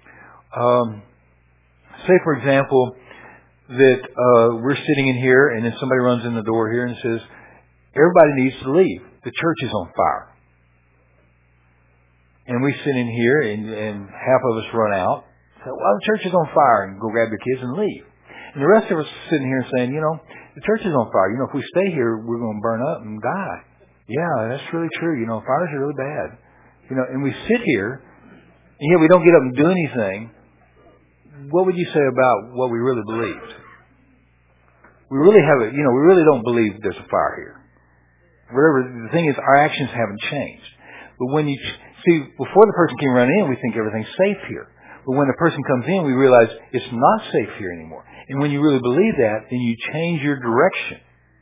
Say, for example, that we're sitting in here, and then somebody runs in the door here and says, everybody needs to leave. The church is on fire. And we sit in here, and half of us run out. Say, well, the church is on fire, and go grab your kids and leave. And the rest of us sitting here saying, you know, the church is on fire. You know, if we stay here, we're going to burn up and die. Yeah, that's really true. You know, fires are really bad. You know, and we sit here, and yet we don't get up and do anything. What would you say about what we really believed? We really have it. You know, we really don't believe there's a fire here. Whatever the thing is, our actions haven't changed. But when you see, before the person came running in, we think everything's safe here. But when a person comes in, we realize it's not safe here anymore. And when you really believe that, then you change your direction.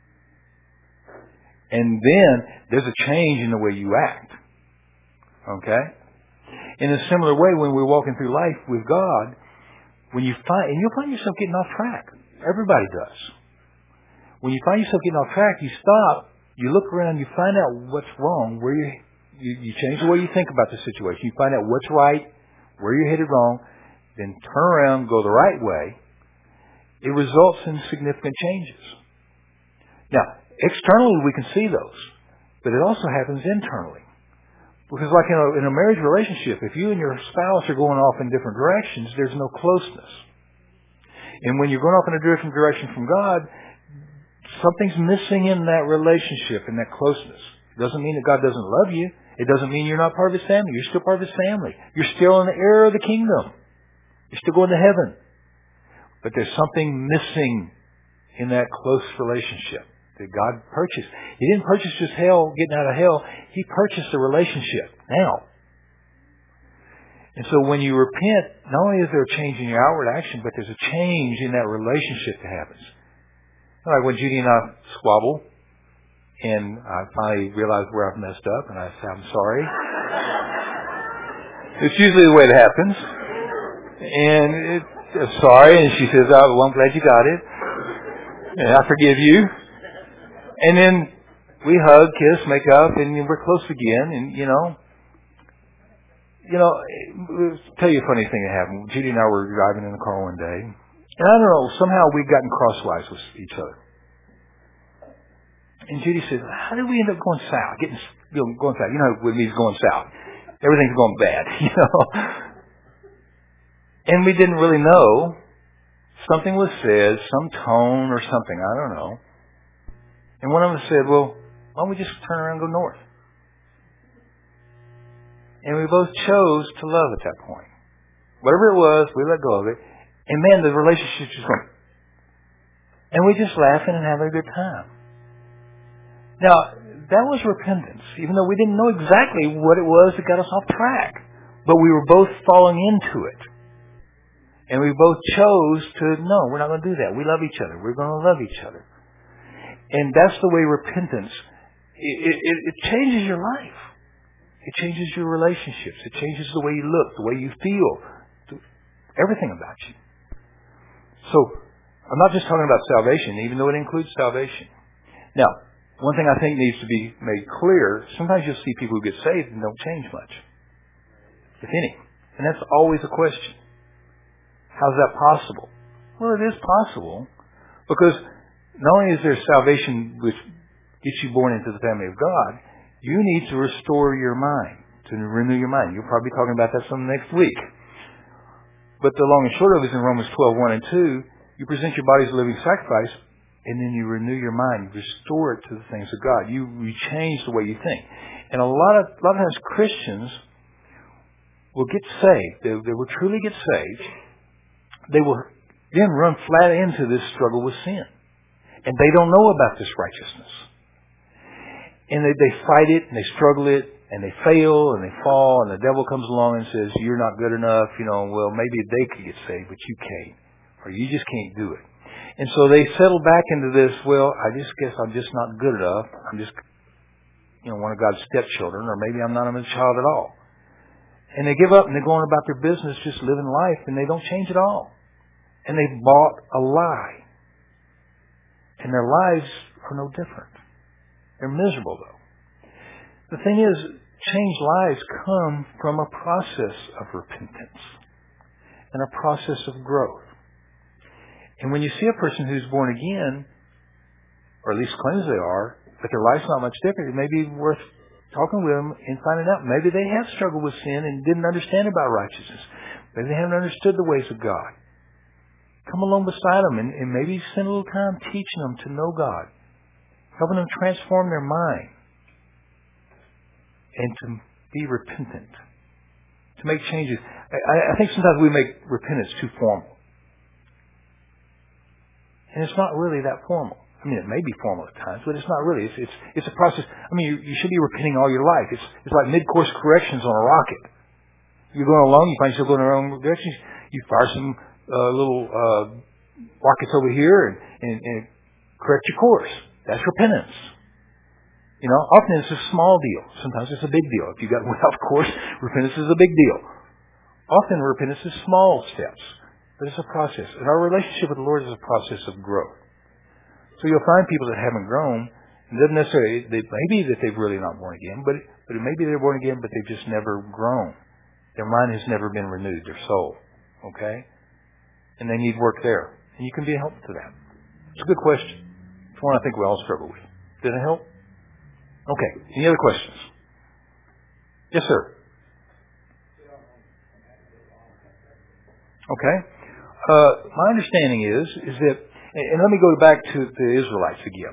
And then there's a change in the way you act. Okay? In a similar way, when we're walking through life with God, and you'll find yourself getting off track. Everybody does. When you find yourself getting off track, you stop, you look around, you find out what's wrong, where you change the way you think about the situation. You find out what's right, where you're headed wrong, then turn around, go the right way. It results in significant changes. Now, externally we can see those, but it also happens internally. Because like in a marriage relationship, if you and your spouse are going off in different directions, there's no closeness. And when you're going off in a different direction from God, something's missing in that relationship, in that closeness. It doesn't mean that God doesn't love you. It doesn't mean you're not part of His family. You're still part of His family. You're still an heir of the kingdom. You're still going to heaven. But there's something missing in that close relationship that God purchased. He didn't purchase just hell, getting out of hell. He purchased a relationship now. And so when you repent, not only is there a change in your outward action, but there's a change in that relationship that happens. Like when Judy and I squabble, and I finally realize where I've messed up, and I say, I'm sorry. It's usually the way it happens. And sorry, and she says, oh, well, I'm glad you got it. And I forgive you. And then we hug, kiss, make up, and we're close again. And, I'll tell you a funny thing that happened. Judy and I were driving in the car one day. And I don't know, somehow we'd gotten crosswise with each other. And Judy said, how did we end up going south? Going south. You know what it means going south. Everything's going bad, And we didn't really know. Something was said, some tone or something, I don't know. And one of us said, well, why don't we just turn around and go north? And we both chose to love at that point. Whatever it was, we let go of it. And man, the relationship just went. And we just laughing and having a good time. Now, that was repentance, even though we didn't know exactly what it was that got us off track. But we were both falling into it. And we both chose to, no, we're not going to do that. We love each other. We're going to love each other. And that's the way repentance, it changes your life. It changes your relationships. It changes the way you look, the way you feel, everything about you. So, I'm not just talking about salvation, even though it includes salvation. Now, one thing I think needs to be made clear, sometimes you'll see people who get saved and don't change much, if any. And that's always a question. How's that possible? Well, it is possible because not only is there salvation which gets you born into the family of God, you need to restore your mind, to renew your mind. You'll probably be talking about that some next week. But the long and short of it is in Romans 12:1 and 2, you present your body as a living sacrifice, and then you renew your mind. You restore it to the things of God. You change the way you think. And a lot of times Christians will get saved. They will truly get saved. They will then run flat into this struggle with sin. And they don't know about this righteousness. And they fight it, and they struggle it, and they fail, and they fall, and the devil comes along and says, you're not good enough, well, maybe they could get saved, but you can't. Or you just can't do it. And so they settle back into this, well, I just guess I'm just not good enough. I'm just, one of God's stepchildren, or maybe I'm not a child at all. And they give up, and they go on about their business, just living life, and they don't change at all. And they bought a lie. And their lives are no different. They're miserable, though. The thing is, changed lives come from a process of repentance and a process of growth. And when you see a person who's born again, or at least claims they are, but their life's not much different, it may be worth talking with them and finding out. Maybe they have struggled with sin and didn't understand about righteousness. Maybe they haven't understood the ways of God. Come along beside them and maybe spend a little time teaching them to know God. Helping them transform their mind. And to be repentant. To make changes. I think sometimes we make repentance too formal. And it's not really that formal. I mean, it may be formal at times, but it's not really. It's a process. I mean, you should be repenting all your life. It's like mid-course corrections on a rocket. You're going along, you find yourself going in the wrong direction, you fire some little rockets over here and correct your course. That's repentance. Often it's a small deal. Sometimes it's a big deal. If you got way off course, repentance is a big deal. Often repentance is small steps, but it's a process. And our relationship with the Lord is a process of growth. So you'll find people that haven't grown, and doesn't necessarily, maybe that they've really not born again, but maybe they're born again, but they've just never grown. Their mind has never been renewed, their soul. Okay? And they need work there. And you can be a help to that. It's a good question. It's one I think we all struggle with. Did it help? Okay. Any other questions? Yes, sir. Okay. My understanding is that, and let me go back to the Israelites again.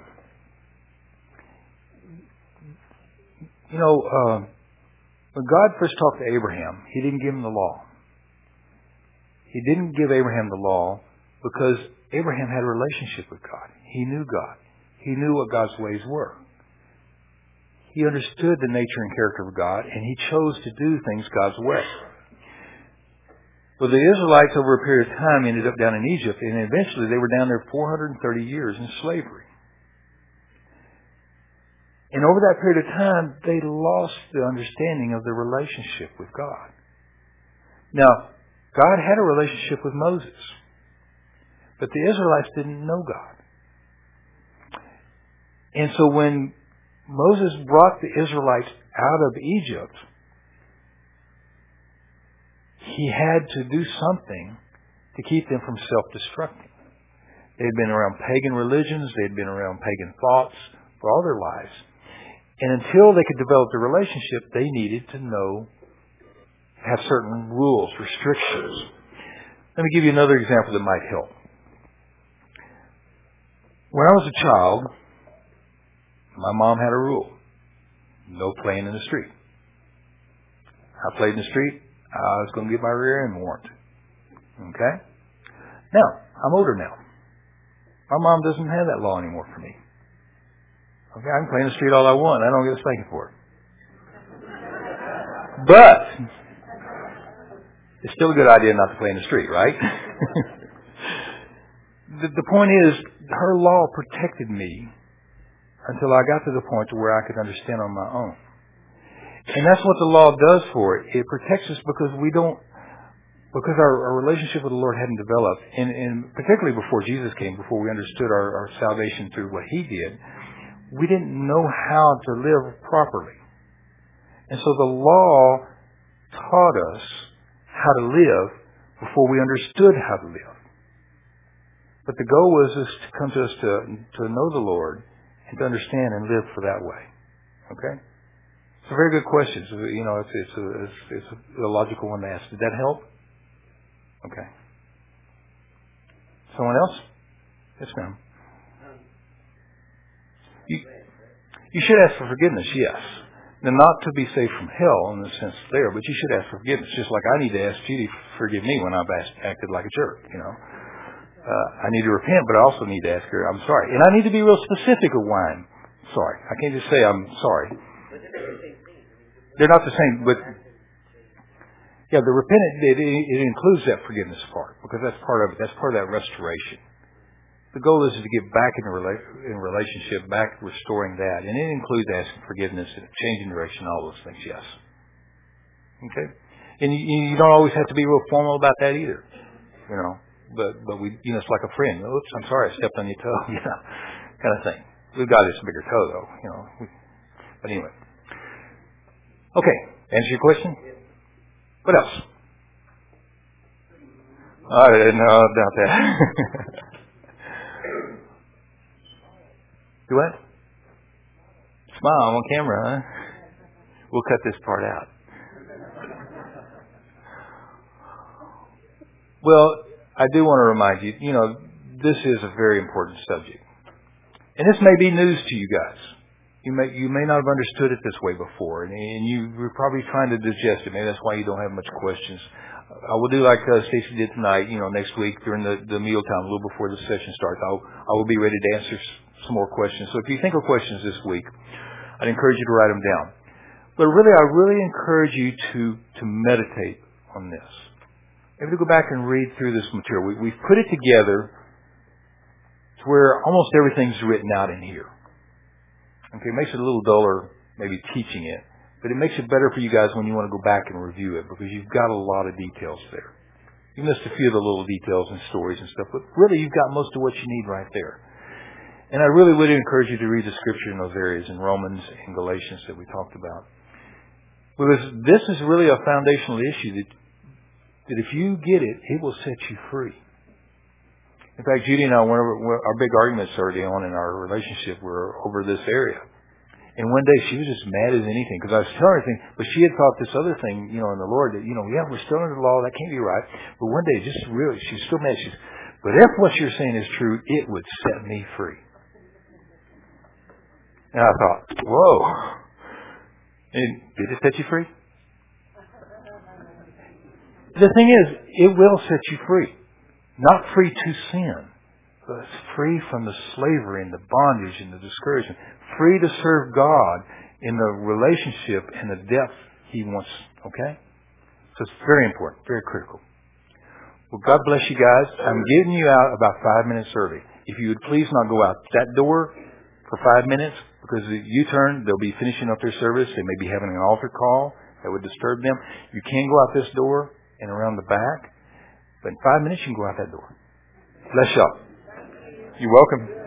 When God first talked to Abraham, He didn't give him the law. He didn't give Abraham the law because Abraham had a relationship with God. He knew God. He knew what God's ways were. He understood the nature and character of God, and he chose to do things God's way. Well, the Israelites, over a period of time, ended up down in Egypt, and eventually they were down there 430 years in slavery. And over that period of time, they lost the understanding of their relationship with God. Now, God had a relationship with Moses, but the Israelites didn't know God. And so when Moses brought the Israelites out of Egypt, he had to do something to keep them from self-destructing. They had been around pagan religions. They had been around pagan thoughts for all their lives. And until they could develop the relationship, they needed to have certain rules, restrictions. Let me give you another example that might help. When I was a child, my mom had a rule. No playing in the street. I played in the street, I was going to get my rear end warrant. Okay? Now, I'm older now. My mom doesn't have that law anymore for me. Okay, I can play in the street all I want. I don't get a spanking for it. But it's still a good idea not to play in the street, right? The point is, her law protected me until I got to the point to where I could understand on my own. And that's what the law does for it. It protects us because our relationship with the Lord hadn't developed. And particularly before Jesus came, before we understood our salvation through what He did, we didn't know how to live properly. And so the law taught us how to live before we understood how to live. But the goal was to come to us to know the Lord and to understand and live for that way. Okay? It's a very good question. It's a logical one to ask. Did that help? Okay. Someone else? Yes, ma'am. You should ask for forgiveness, yes. Now, not to be saved from hell in the sense there, but you should ask for forgiveness. Just like I need to ask Judy to forgive me when I've acted like a jerk, I need to repent, but I also need to ask her, I'm sorry. And I need to be real specific of why I'm sorry. I can't just say I'm sorry. They're not the same, but yeah, the repentant, it includes that forgiveness part, because that's part of it. That's part of that restoration. The goal is to get back in relationship, back restoring that. And it includes asking forgiveness and changing direction, all those things, yes. Okay? And you don't always have to be real formal about that either. But we, it's like a friend. Oops, I'm sorry, I stepped on your toe, kind of thing. We've got this bigger toe though, But anyway. Okay, answer your question? What else? I didn't know about that. Do what? Smile on camera, huh? We'll cut this part out. Well, I do want to remind you, this is a very important subject. And this may be news to you guys. You may not have understood it this way before, and you were probably trying to digest it. Maybe that's why you don't have much questions. I will do like Stacy did tonight, next week during the mealtime, a little before the session starts. I will be ready to answer some more questions. So if you think of questions this week, I'd encourage you to write them down. But really, I really encourage you to meditate on this. Maybe to go back and read through this material. We've put it together to where almost everything's written out in here. Okay, it makes it a little duller, maybe teaching it, but it makes it better for you guys when you want to go back and review it because you've got a lot of details there. You missed a few of the little details and stories and stuff, but really you've got most of what you need right there. And I really would encourage you to read the scripture in those areas, in Romans and Galatians that we talked about. Because this is really a foundational issue that if you get it, it will set you free. In fact, Judy and I, our big arguments early on in our relationship were over this area. And one day she was just mad as anything because I was telling her things, but she had thought this other thing, in the Lord that, yeah, we're still under the law. That can't be right. But one day, just really, she's still mad. But if what you're saying is true, it would set me free. And I thought, whoa. And did it set you free? The thing is, it will set you free. Not free to sin, but it's free from the slavery and the bondage and the discouragement. Free to serve God in the relationship and the depth He wants. Okay? So it's very important, very critical. Well, God bless you guys. I'm getting you out about 5 minutes early. If you would please not go out that door for 5 minutes, because if you turn, they'll be finishing up their service. They may be having an altar call that would disturb them. You can go out this door and around the back, but in 5 minutes you can go out that door. Bless y'all. You're welcome.